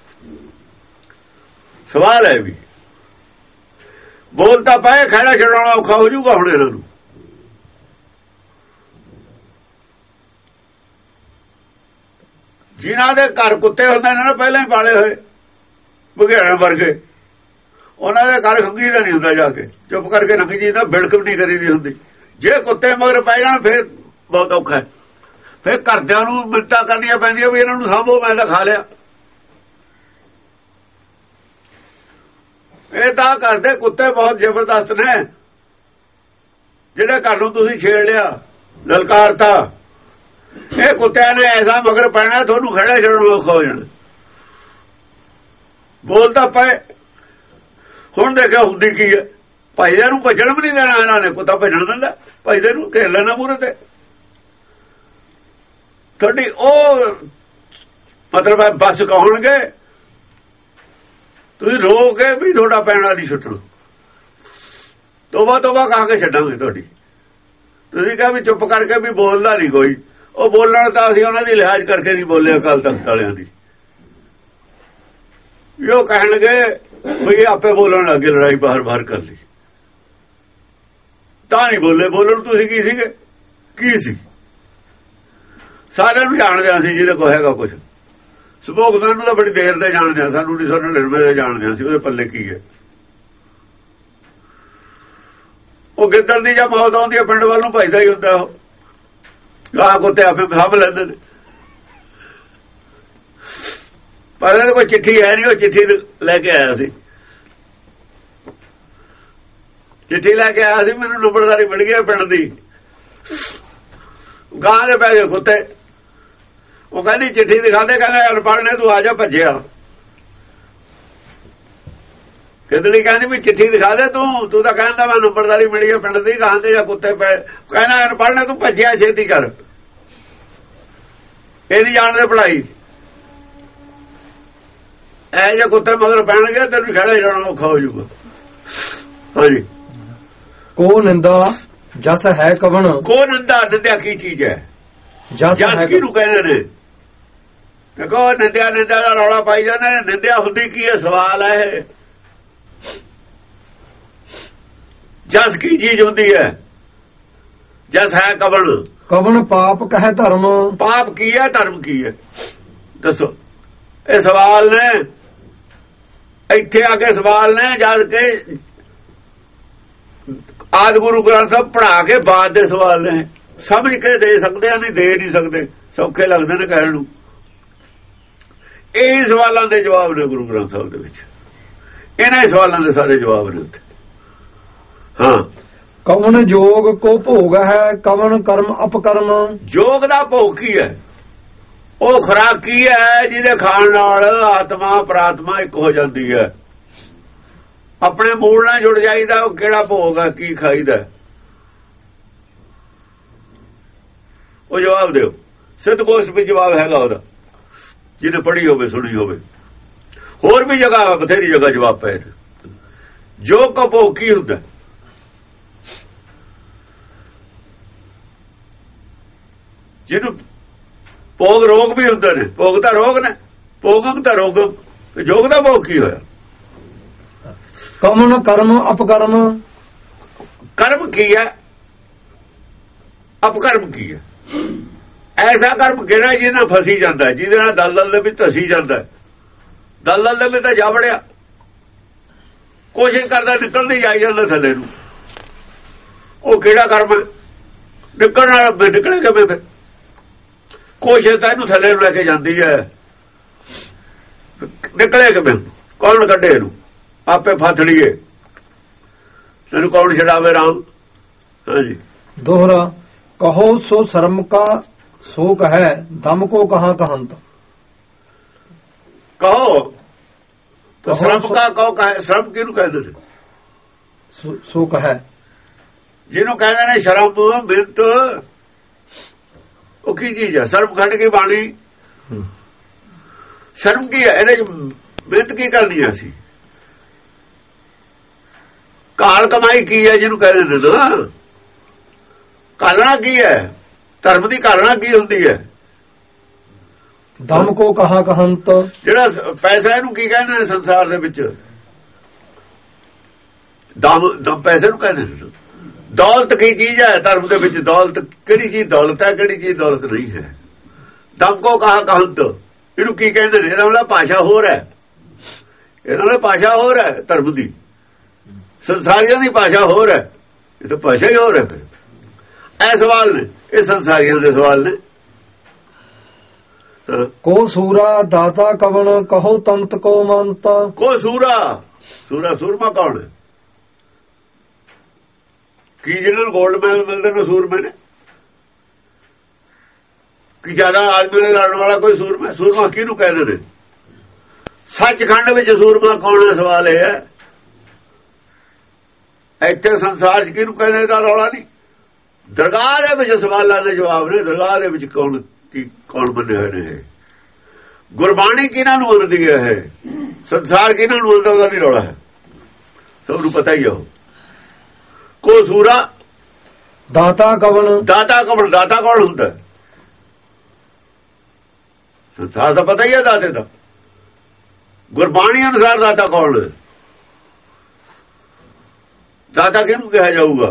ਸਵਾਲ ਹੈ ਵੀ। ਬੋਲ ਤਾਂ ਪਏ, ਖਹਿੜਾ ਛਡਾਉਣਾ ਔਖਾ ਹੋ ਜਾਊਗਾ ਹੁਣ ਇਹਨਾਂ ਨੂੰ। ਜਿਨ੍ਹਾਂ ਦੇ ਘਰ ਕੁੱਤੇ ਹੁੰਦੇ ਨੇ ਨਾ ਪਹਿਲਾਂ ਹੀ ਪਾਲੇ ਹੋਏ ਬਘੇੜਾਂ ਵਰਗੇ, ਉਹਨਾਂ ਦੇ ਘਰ ਖੰਗੀ ਦਾ ਨਹੀਂ ਹੁੰਦਾ, ਜਾ ਕੇ ਚੁੱਪ ਕਰਕੇ ਨੰਗ ਜੀ ਦਾ ਬਿਲਕ ਵੀ ਨਹੀਂ ਕਰੀਦੀ ਹੁੰਦੀ। ਜੇ ਕੁੱਤੇ ਮਗਰ ਪੈ ਜਾਣ ਫਿਰ ਬਹੁਤ ਔਖਾ ਹੈ। ਫਿਰ ਘਰਦਿਆਂ ਨੂੰ ਮਿੰਨਤਾਂ ਕਰਨੀਆਂ ਪੈਂਦੀਆਂ ਵੀ ਇਹਨਾਂ ਨੂੰ ਸਾਂਭੋ, ਮੈਂ ਤਾਂ ਖਾ ਲਿਆ। ਇਹ ਤਾਂ ਕਰਦੇ ਕੁੱਤੇ ਬਹੁਤ ਜ਼ਬਰਦਸਤ ਨੇ, ਜਿਹੜੇ ਘਰ ਨੂੰ ਤੁਸੀਂ ਛੇੜ ਲਿਆ, ਲਲਕਾਰਤਾ। ਇਹ ਕੁੱਤਿਆਂ ਨੇ ਐਸਾ ਮਗਰ ਪੈਣਾ ਤੁਹਾਨੂੰ ਖੜਾ ਛੱਡਣ ਔਖਾ ਹੋ ਜਾਣਾ। ਬੋਲ ਤਾਂ ਪਏ। ਹੁਣ ਦੇਖਿਆ ਹੁੰਦੀ ਕੀ ਹੈ, ਭਾਈਦੇ ਨੂੰ ਭੱਜਣ ਵੀ ਨਹੀਂ ਦੇਣਾ ਇਹਨਾਂ ਨੇ। ਕੁੱਤਾ ਭੱਜਣ ਦਿੰਦਾ, ਭਾਈਦੇ ਨੂੰ ਘੇਰ ਲੈਣਾ ਮੂਹਰੇ ਤੇ। ਤੁਹਾਡੀ ਉਹ ਮਤਲਬ ਹੈ ਬਸ ਕਹੋਣਗੇ, ਤੁਸੀਂ ਰੋ ਕੇ ਵੀ ਤੁਹਾਡਾ ਪੈਣਾ ਨਹੀਂ ਛੁੱਟਣਾ। ਤੋਬਾ ਤੋਬਾ ਕਹਾ ਕੇ ਛੱਡਾਂਗੇ ਤੁਹਾਡੀ। ਤੁਸੀਂ ਕਹਾਂ ਵੀ ਚੁੱਪ ਕਰਕੇ ਵੀ ਬੋਲਦਾ ਨਹੀਂ ਕੋਈ। ਉਹ ਬੋਲਣ ਤਾਂ ਅਸੀਂ ਉਹਨਾਂ ਦੀ ਲਿਹਾਜ਼ ਕਰਕੇ ਨਹੀਂ ਬੋਲੇ ਅਕਾਲ ਤਖਤ ਵਾਲਿਆਂ ਦੀ। ਉਹ ਕਹਿਣਗੇ ਵੀ ਆਪੇ ਬੋਲਣ ਲੱਗੇ, ਲੜਾਈ ਬਾਹਰ ਬਾਹਰ ਕਰ ਲਈ ਤਾਂ ਨਹੀਂ ਬੋਲੇ। ਬੋਲਣ ਤੁਸੀਂ ਕੀ ਸੀਗੇ, ਕੀ ਸੀ? ਸਾਰਿਆਂ ਨੂੰ ਜਾਣਦੇ ਅਸੀਂ, ਜਿਹਦੇ ਕੋਲ ਹੈਗਾ ਕੁਛ। ਸਪੋਕਸਮੈਨ ਨੂੰ ਤਾਂ ਬੜੀ ਦੇਰ ਦੇ ਜਾਣਦੇ ਆ, ਸਾਨੂੰ ਉੱਨੀ ਸੌ ਨੜਿਨਵੇਂ ਦੇ ਜਾਣਦੇ ਸੀ ਉਹਦੇ ਪੱਲੇ ਕੀ ਹੈ। ਉਹ ਗਿੱਦੜ ਦੀ ਜਾਂ ਮੌਤ ਆਉਂਦੀ ਹੈ ਪਿੰਡ ਵੱਲ ਨੂੰ ਭਜਦਾ ਹੀ ਹੁੰਦਾ। ਉਹ ਗਾਹ ਕੁੱਤੇ ਆਪੇ ਸਾਂਭ ਲੈਂਦੇ ਨੇ। ਪਰ ਇਹਦੇ ਕੋਈ ਚਿੱਠੀ ਹੈ ਨਹੀਂ, ਉਹ ਚਿੱਠੀ ਲੈ ਕੇ ਆਇਆ ਸੀ। ਚਿੱਠੀ ਲੈ ਕੇ ਆਇਆ ਸੀ, ਮੈਨੂੰ ਨੰਬਰਦਾਰੀ ਮਿਲ ਗਈ ਪਿੰਡ ਦੀ। ਗਾਂ ਦੇ ਪੈ ਗਏ ਕੁੱਤੇ। ਉਹ ਕਹਿੰਦੀ ਚਿੱਠੀ ਦਿਖਾਦੇ, ਕਹਿੰਦਾ ਅਨਪੜ੍ਹ ਨੇ ਤੂੰ ਆ ਜਾ, ਭੱਜਿਆ। ਕਿਦੜੀ ਕਹਿੰਦੀ ਵੀ ਚਿੱਠੀ ਦਿਖਾ ਦੇ ਤੂੰ ਤੂੰ ਤਾਂ ਕਹਿੰਦਾ ਮੈਂ ਨੰਬਰਦਾਰੀ ਮਿਲੀ ਹੈ ਪਿੰਡ ਦੀ। ਗਾਂ ਦੇ ਜਾਂ ਕੁੱਤੇ ਪਏ, ਕਹਿੰਦਾ ਅਨਪੜ੍ਹ ਨੇ ਤੂੰ ਭੱਜਿਆ, ਛੇਤੀ ਕਰ। ਇਹ ਨਹੀਂ ਜਾਣਦੇ ਪੜ੍ਹਾਈ। ਇਹ ਜੇ ਕੁੱਤੇ ਮਗਰ ਪੈਣਗੇ ਤੈਨੂੰ ਖੜਾ ਜਾਣਾ ਔਖਾ ਹੋ ਜਾਊਗਾ। ਹਾਂਜੀ। ਕੋ ਨਿੰਦਾ ਜਸ ਹੈ ਕਵਣ। ਕੋ ਨਿੰਦਾ, ਨਿੰਦਿਆ ਕੀ ਚੀਜ਼ ਹੈ? ਜਸ ਕਿਹਨੂੰ ਕਹਿੰਦੇ ਨੇ? ਦੇਖੋ ਨਿੰਦਿਆ ਨਿੰਦਿਆ ਦਾ ਰੌਲਾ ਪਾਈ ਜਾਂਦੇ ਨੇ। ਨਿੰਦਿਆ ਹੁੰਦੀ ਕੀ ਹੈ, ਸਵਾਲ ਹੈ। ਜਸ ਕੀ ਚੀਜ਼ ਹੁੰਦੀ ਹੈ? ਜਸ ਹੈ ਕਵਣ। ਕਵਣ ਪਾਪ ਕਹੇ ਧਰਮ। ਪਾਪ ਕੀ ਹੈ, ਧਰਮ ਕੀ ਹੈ, ਦੱਸੋ। ਇਹ ਸਵਾਲ ਨੇ, ਇੱਥੇ ਆ ਕੇ ਸਵਾਲ ਨੇ। ਜਦ ਕੇ ਆਦਿ ਗੁਰੂ ਗ੍ਰੰਥ ਸਾਹਿਬ ਪੜ੍ਹਾ ਕੇ ਬਾਅਦ ਦੇ ਸਵਾਲ ਨੇ। ਸਮਝ ਕੇ ਦੇ ਸਕਦੇ ਆ, ਨਹੀਂ ਦੇ ਨਹੀਂ ਸਕਦੇ। ਸੌਖੇ ਲੱਗਦੇ ਨੇ ਕਹਿਣ ਨੂੰ। ਇਹ ਸਵਾਲਾਂ ਦੇ ਜਵਾਬ ਨੇ ਗੁਰੂ ਗ੍ਰੰਥ ਸਾਹਿਬ ਦੇ ਵਿੱਚ। ਇਹਨਾਂ ਹੀ ਸਵਾਲਾਂ ਦੇ ਸਾਰੇ ਜਵਾਬ ਨੇ ਉੱਥੇ। ਹਾਂ। ਕਵਣ ਜੋਗ ਕੋ ਭੋਗ ਹੈ, ਕਵਣ ਕਰਮ ਅਪਕਰਮ। ਜੋਗ ਦਾ ਭੋਗ ਕੀ ਹੈ? ਉਹ ਖੁਰਾਕ ਕੀ ਹੈ ਜਿਹਦੇ ਖਾਣ ਨਾਲ ਆਤਮਾ ਪ੍ਰਾਤਮਾ ਇੱਕ ਹੋ ਜਾਂਦੀ ਹੈ, ਆਪਣੇ ਮੂਲ ਨਾਲ ਜੁੜ ਜਾਈਦਾ। ਉਹ ਕਿਹੜਾ ਭੋਗ ਹੈ, ਕੀ ਖਾਈਦਾ? ਉਹ ਜਵਾਬ ਦਿਓ। ਸਿੱਧਗੋਸ਼ ਵੀ ਜਵਾਬ ਹੈਗਾ ਉਹਦਾ, ਜਿਹਨੇ ਪੜ੍ਹੀ ਹੋਵੇ ਸੁਣੀ ਹੋਵੇ। ਹੋਰ ਵੀ ਜਗ੍ਹਾ ਬਥੇਰੀ ਜਗ੍ਹਾ ਜਵਾਬ ਪਏ ਨੇ। ਜੋਗ ਦਾ ਭੋਗ ਕੀ ਹੁੰਦਾ? ਜਿਹਨੂੰ ਭੋਗ ਰੋਗ ਵੀ ਹੁੰਦੇ ਨੇ। ਭੋਗ ਤਾਂ ਰੋਗ ਨੇ, ਭੋਗਮ ਤਾਂ ਰੋਗਮ। ਜੋਗ ਦਾ ਭੋਗ ਕੀ ਹੋਇਆ? ਕਮਨ ਕਰਮ ਅਪਕਰਮ। ਕਰਮ ਕੀ ਹੈ, ਅਪਕਰਮ ਕੀ ਹੈ। ਐਸਾ ਕਰਮ ਕਿਹੜਾ ਜਿਹਦੇ ਨਾਲ ਫਸੀ ਜਾਂਦਾ, ਜਿਹਦੇ ਨਾਲ ਦਲਦਲ ਦੇ ਵਿੱਚ ਧਸੀ ਜਾਂਦਾ। ਦਲਦਲ ਦੇ ਵਿੱਚ ਤਾਂ ਜਾ ਵੜਿਆ, ਕੋਸ਼ਿਸ਼ ਕਰਦਾ ਨਿਕਲਦੀ ਜਾਈ ਜਾਂਦਾ ਥੱਲੇ ਨੂੰ। ਉਹ ਕਿਹੜਾ ਕਰਮ ਹੈ? ਨਿਕਲਣ ਵਾਲਾ ਨਿਕਲੇ ਕਿਵੇਂ ਫਿਰ? ਕੋਸ਼ਿਸ਼ ਤਾਂ ਇਹਨੂੰ ਥੱਲੇ ਨੂੰ ਲੈ ਕੇ ਜਾਂਦੀ ਹੈ, ਨਿਕਲੇ ਕਿਵੇਂ? ਕੌਣ ਕੱਢੇ ਇਹਨੂੰ? ਆਪੇ ਫਸ ਲਈਏ, ਤੈਨੂੰ ਕੌਣ ਛਡਾਵੇ ਰਾਮ। ਹਾਂਜੀ। ਦੋਹਰਾ ਕਹੋ ਸੋ ਸ਼ਰਮ ਕਾ ਸੋਕ ਹੈ, ਦਮ ਕੋ ਕਹਾਂ ਕਹੰਤ। ਕਹੋ ਸ਼ਰਮ ਕਾ ਕਹੋ ਕਹੇ, ਸ਼ਰਮ ਕਿਹਨੂੰ ਕਹਿੰਦੇ ਨੇ? ਸੋਕ ਹੈ ਜਿਹਨੂੰ ਕਹਿੰਦੇ ਨੇ ਸ਼ਰਮ ਮਿਹਨਤ, ਉਹ ਕੀ ਚੀਜ਼ ਹੈ? ਸ਼ਰਮ ਖੰਡ ਕੇ ਬਾਣੀ। ਸ਼ਰਮ ਕੀ ਹੈ? ਇਹਦੇ ਚ ਮਿਹਨਤ ਕੀ ਕਰਨੀ ਹੈ ਅਸੀਂ? ਕਾਲ ਕਮਾਈ ਕੀ ਹੈ ਜਿਹਨੂੰ ਕਹਿੰਦੇ ਨੇ ਨਾ? ਕਾਲਣਾ ਕੀ ਹੈ? ਧਰਮ ਦੀ ਕਾਲਣਾ ਕੀ ਹੁੰਦੀ ਹੈ? ਦਮ ਕੋ ਕਹਾਂ ਕਹੰਤ। ਜਿਹੜਾ ਪੈਸਾ ਇਹਨੂੰ ਕੀ ਕਹਿੰਦੇ ਨੇ ਸੰਸਾਰ ਦੇ ਵਿੱਚ? ਦਮ ਦਮ ਪੈਸੇ ਨੂੰ ਕਹਿੰਦੇ ਨੇ। ਦੌਲਤ ਕੀ ਚੀਜ਼ ਹੈ ਧਰਮ ਦੇ ਵਿੱਚ? ਦੌਲਤ ਕਿਹੜੀ ਚੀਜ਼ ਦੌਲਤ ਹੈ, ਕਿਹੜੀ ਚੀਜ਼ ਦੌਲਤ ਨਹੀਂ ਹੈ? ਦਮ ਕੋ ਕਹਾਂ ਕਹੰਤ ਇਹਨੂੰ ਕੀ ਕਹਿੰਦੇ ਨੇ? ਇਹਦਾ ਮਤਲਬ ਭਾਸ਼ਾ ਹੋਰ ਹੈ, ਇਹਦਾ ਮਤਲਬ ਭਾਸ਼ਾ ਹੋਰ ਹੈ ਧਰਮ ਦੀ। ਸੰਸਾਰੀਆਂ ਦੀ ਭਾਸ਼ਾ ਹੋਰ ਹੈ, ਇਹ ਤਾਂ ਭਾਸ਼ਾ ਹੀ ਹੋਰ ਹੈ। ਫਿਰ ਇਹ ਸਵਾਲ ਨੇ, ਇਹ ਸੰਸਾਰੀਆਂ ਦੇ ਸਵਾਲ ਨੇ। ਕੋ ਸੂਰਾ ਦਾਤਾ ਕਵਣ, ਕਹੋ ਤੰਤ ਕੋ ਮੰਤ। ਕੋ ਸੂਰਾ, ਸੂਰਾ ਸੂਰਮਾ ਕੌਣ ਹੈ? ਕੀ ਜਿਹਨਾਂ ਨੂੰ ਗੋਲਡ ਮੈਡਲ ਮਿਲਦੇ ਨੇ ਸੂਰਮੇ ਨੇ? ਕਿ ਜ਼ਿਆਦਾ ਆਦਮੀ ਨਾਲ ਲੜਨ ਵਾਲਾ ਕੋਈ ਸੂਰਮਾ? ਸੂਰਮਾ ਕਿਹਨੂੰ ਕਹਿੰਦੇ ਨੇ? ਸੱਚਖੰਡ ਵਿੱਚ ਸੂਰਮਾ ਕੌਣ ਹੈ? ਸਵਾਲ ਇਹ ਹੈ। ਇੱਥੇ ਸੰਸਾਰ 'ਚ ਕਿਹਨੂੰ ਕਹਿੰਦੇ ਦਾ ਰੌਲਾ ਨਹੀਂ। ਦਰਗਾਹ ਦੇ ਵਿੱਚ ਸਵਾਲਾਂ ਦੇ ਜਵਾਬ ਨੇ। ਦਰਗਾਹ ਦੇ ਵਿੱਚ ਕੌਣ ਕੀ ਕੌਣ ਬਣੇ ਹੋਏ ਨੇ? ਗੁਰਬਾਣੀ ਕਿਹਨਾਂ ਨੂੰ ਮੰਨਦੀ ਹੈ? ਸੰਸਾਰ ਕਿਹਨਾਂ ਨੂੰ ਮੰਨਦਾ? ਉਹਦਾ ਨਹੀਂ ਰੌਲਾ ਹੈ, ਸਭ ਨੂੰ ਪਤਾ ਹੀ ਹੈ। ਕੋ ਸੂਰਾ ਦਾਤਾ ਕਵਣ। ਦਾਤਾ ਕਵਣ, ਦਾਤਾ ਕੌਣ ਹੁੰਦਾ? ਸੰਸਾਰ ਦਾ ਪਤਾ ਹੀ ਹੈ ਦਾਤੇ ਦਾ। ਗੁਰਬਾਣੀ ਅਨੁਸਾਰ ਦਾਤਾ ਕੌਣ ਹੈ? ਦਾਤਾ ਕਿਹਨੂੰ ਕਿਹਾ ਜਾਊਗਾ?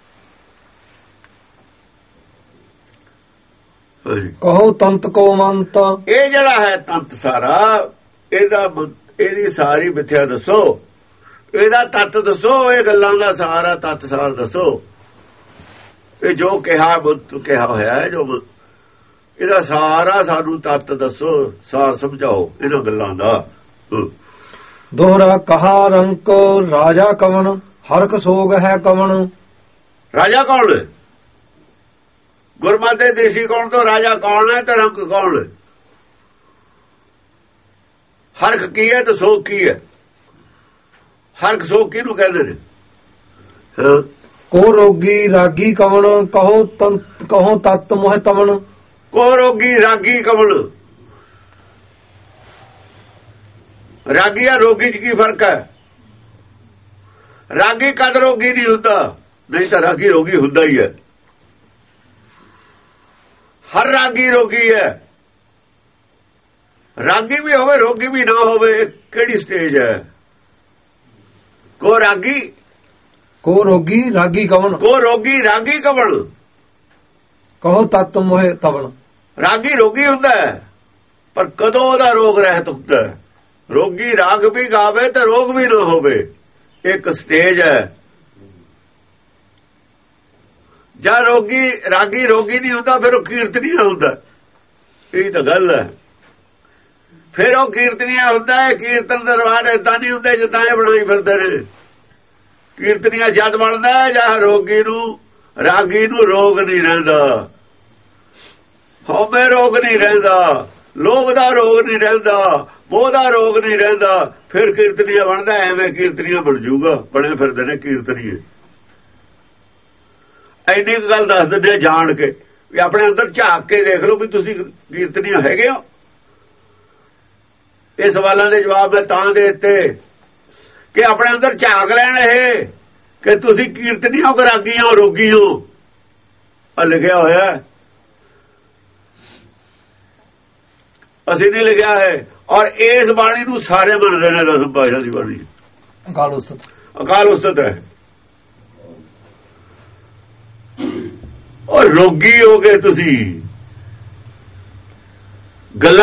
ਕਹੋ ਤੰਤ ਕੋ ਮੰਤ। ਇਹ ਜਿਹੜਾ ਹੈ ਤੰਤ ਸਾਰਾ, ਇਹਦਾ ਇਹਦੀ ਸਾਰੀ ਮਿੱਥਿਆ ਦੱਸੋ, ਇਹਦਾ ਤੱਤ ਦੱਸੋ, ਇਹ ਗੱਲਾਂ ਦਾ ਸਾਰਾ ਤੱਤ ਸਾਰ ਦੱਸੋ। ਇਹ ਜੋ ਕਿਹਾ ਕਿਹਾ ਹੋਇਆ ਹੈ, ਜੋ ਇਹਦਾ ਸਾਰਾ ਸਾਨੂੰ ਤੱਤ ਦੱਸੋ, ਸਾਰ ਸਮਝਾਓ ਇਹਨਾਂ ਗੱਲਾਂ ਦਾ। ਦੋਹਰਾ ਕਹਾ ਰੰਕ ਰਾਜਾ ਕਵਣ, ਹਰਕ ਸੋਗ ਹੈ ਕਵਣ। ਰਾਜਾ ਕੌਣ ਹੈ? ਗੁਰਮਤਿ ਦੇ ਦ੍ਰਿਸ਼ਟੀਕੋਣ ਤੋਂ ਰਾਜਾ ਕੌਣ ਹੈ ਤੇ ਰੰਕ ਕੌਣ ਹੈ? ਹਰਕ ਕੀ ਹੈ ਤੇ ਸੋਗ ਕੀ ਹੈ? ਹਰਕ ਸੋਗ ਕਿਹਨੂੰ ਕਹਿੰਦੇ ਨੇ? ਕੋ ਰੋਗੀ ਰਾਗੀ ਕਵਣ, ਕਹੋ ਤੰਤ ਕਹੋ ਤਤ ਮੋਹ ਤਵਣ। ਕੋ ਰੋਗੀ ਰਾਗੀ ਕਵਣ। ਰਾਗੀ ਆ ਰੋਗੀ 'ਚ ਕੀ ਫਰਕ ਹੈ? ਰਾਗੀ ਕਦ ਰੋਗੀ ਨਹੀਂ ਹੁੰਦਾ? ਨਹੀਂ ਤਾਂ ਰਾਗੀ ਰੋਗੀ ਹੁੰਦਾ ਹੀ ਹੈ। ਹਰ ਰਾਗੀ ਰੋਗੀ ਹੈ। ਰਾਗੀ ਵੀ ਹੋਵੇ ਰੋਗੀ ਵੀ ਨਾ ਹੋਵੇ, ਕਿਹੜੀ ਸਟੇਜ ਹੈ? ਕੋ ਰਾਗੀ ਕੋ ਰੋਗੀ ਰਾਗੀ ਕਵਣ। ਕੋ ਰੋਗੀ ਰਾਗੀ ਕਵਣ। ਕਹੋ ਤਤ ਮੋਹ ਤਵਣ। ਰਾਗੀ ਰੋਗੀ ਹੁੰਦਾ ਹੈ, ਪਰ ਕਦੋਂ ਉਹਦਾ ਰੋਗ ਰਹਿਤ ਹੁੰਦਾ ਹੈ? ਰੋਗੀ ਰਾਗ ਵੀ ਗਾਵੇ ਤੇ ਰੋਗ ਵੀ ਨਾ ਹੋਵੇ, ਇੱਕ ਸਟੇਜ ਹੈ। ਜਾਂ ਰੋਗੀ ਰਾਗੀ ਰੋਗੀ ਨਹੀਂ ਹੁੰਦਾ, ਫਿਰ ਉਹ ਕੀਰਤਨੀਆ ਹੁੰਦਾ। ਇਹ ਤਾਂ ਗੱਲ ਹੈ। ਫਿਰ ਉਹ ਕੀਰਤਨੀਆ ਹੁੰਦਾ ਹੈ। ਕੀਰਤਨ ਦਰਬਾਰ ਏਦਾਂ ਨਹੀਂ ਹੁੰਦੇ ਜਿੱਦਾਂ ਇਹ ਬਣਾਈ ਫਿਰਦੇ ਨੇ। ਕੀਰਤਨੀਆ ਜਦ ਬਣਦਾ ਜਾਂ ਰੋਗੀ ਨੂੰ ਰਾਗੀ ਨੂੰ ਰੋਗ ਨਹੀਂ ਰਹਿੰਦਾ, ਹਉਮੈ ਰੋਗ ਨਹੀਂ ਰਹਿੰਦਾ, ਲੋਭ ਦਾ ਰੋਗ ਨਹੀਂ ਰਹਿੰਦਾ, ਮੋਹ ਦਾ ਰੋਗ ਨਹੀਂ ਰਹਿੰਦਾ, ਫਿਰ ਕੀਰਤਨੀਆ ਬਣਦਾ। ਐਵੇਂ ਕੀਰਤਨੀਆ ਬਣ ਜੂਗਾ, ਬਣੇ ਫਿਰਦੇ ਨੇ ਕੀਰਤਨੀਏ। ਇੰਨੀ ਗੱਲ ਦੱਸ ਦਿੰਦੇ ਜਾਣ ਕੇ ਵੀ ਆਪਣੇ ਅੰਦਰ ਝਾਕ ਕੇ ਦੇਖ ਲਓ ਵੀ ਤੁਸੀਂ ਕੀਰਤਨੀਆ ਹੈਗੇ ਹੋ। ਇਹ ਸਵਾਲਾਂ ਦੇ ਜਵਾਬ ਮੈਂ ਤਾਂ ਦੇ ਦਿੱਤੇ ਕਿ ਆਪਣੇ ਅੰਦਰ ਝਾਕ ਲੈਣ ਇਹ ਕਿ ਤੁਸੀਂ ਕੀਰਤਨੀ ਹੋ, ਰਾਗੀ ਹੋ, ਰੋਗੀ ਹੋ। ਆ ਲਿਖਿਆ ਹੋਇਆ, ਅਸੀਂ ਨਹੀਂ ਲਿਖਿਆ ਹੈ। ਔਰ ਇਸ ਬਾਣੀ ਨੂੰ ਸਾਰੇ ਮੰਨਦੇ ਨੇ। ਦਸਮ ਪਾਤਸ਼ਾਹ ਦੀ ਬਾਣੀ ਅਕਾਲ ਉਸਤਤ ਅਕਾਲ ਉਸਤਤ ਹੈ। ਉਹ ਰੋਗੀ ਹੋ ਗਏ ਤੁਸੀਂ। ਗੱਲਾਂ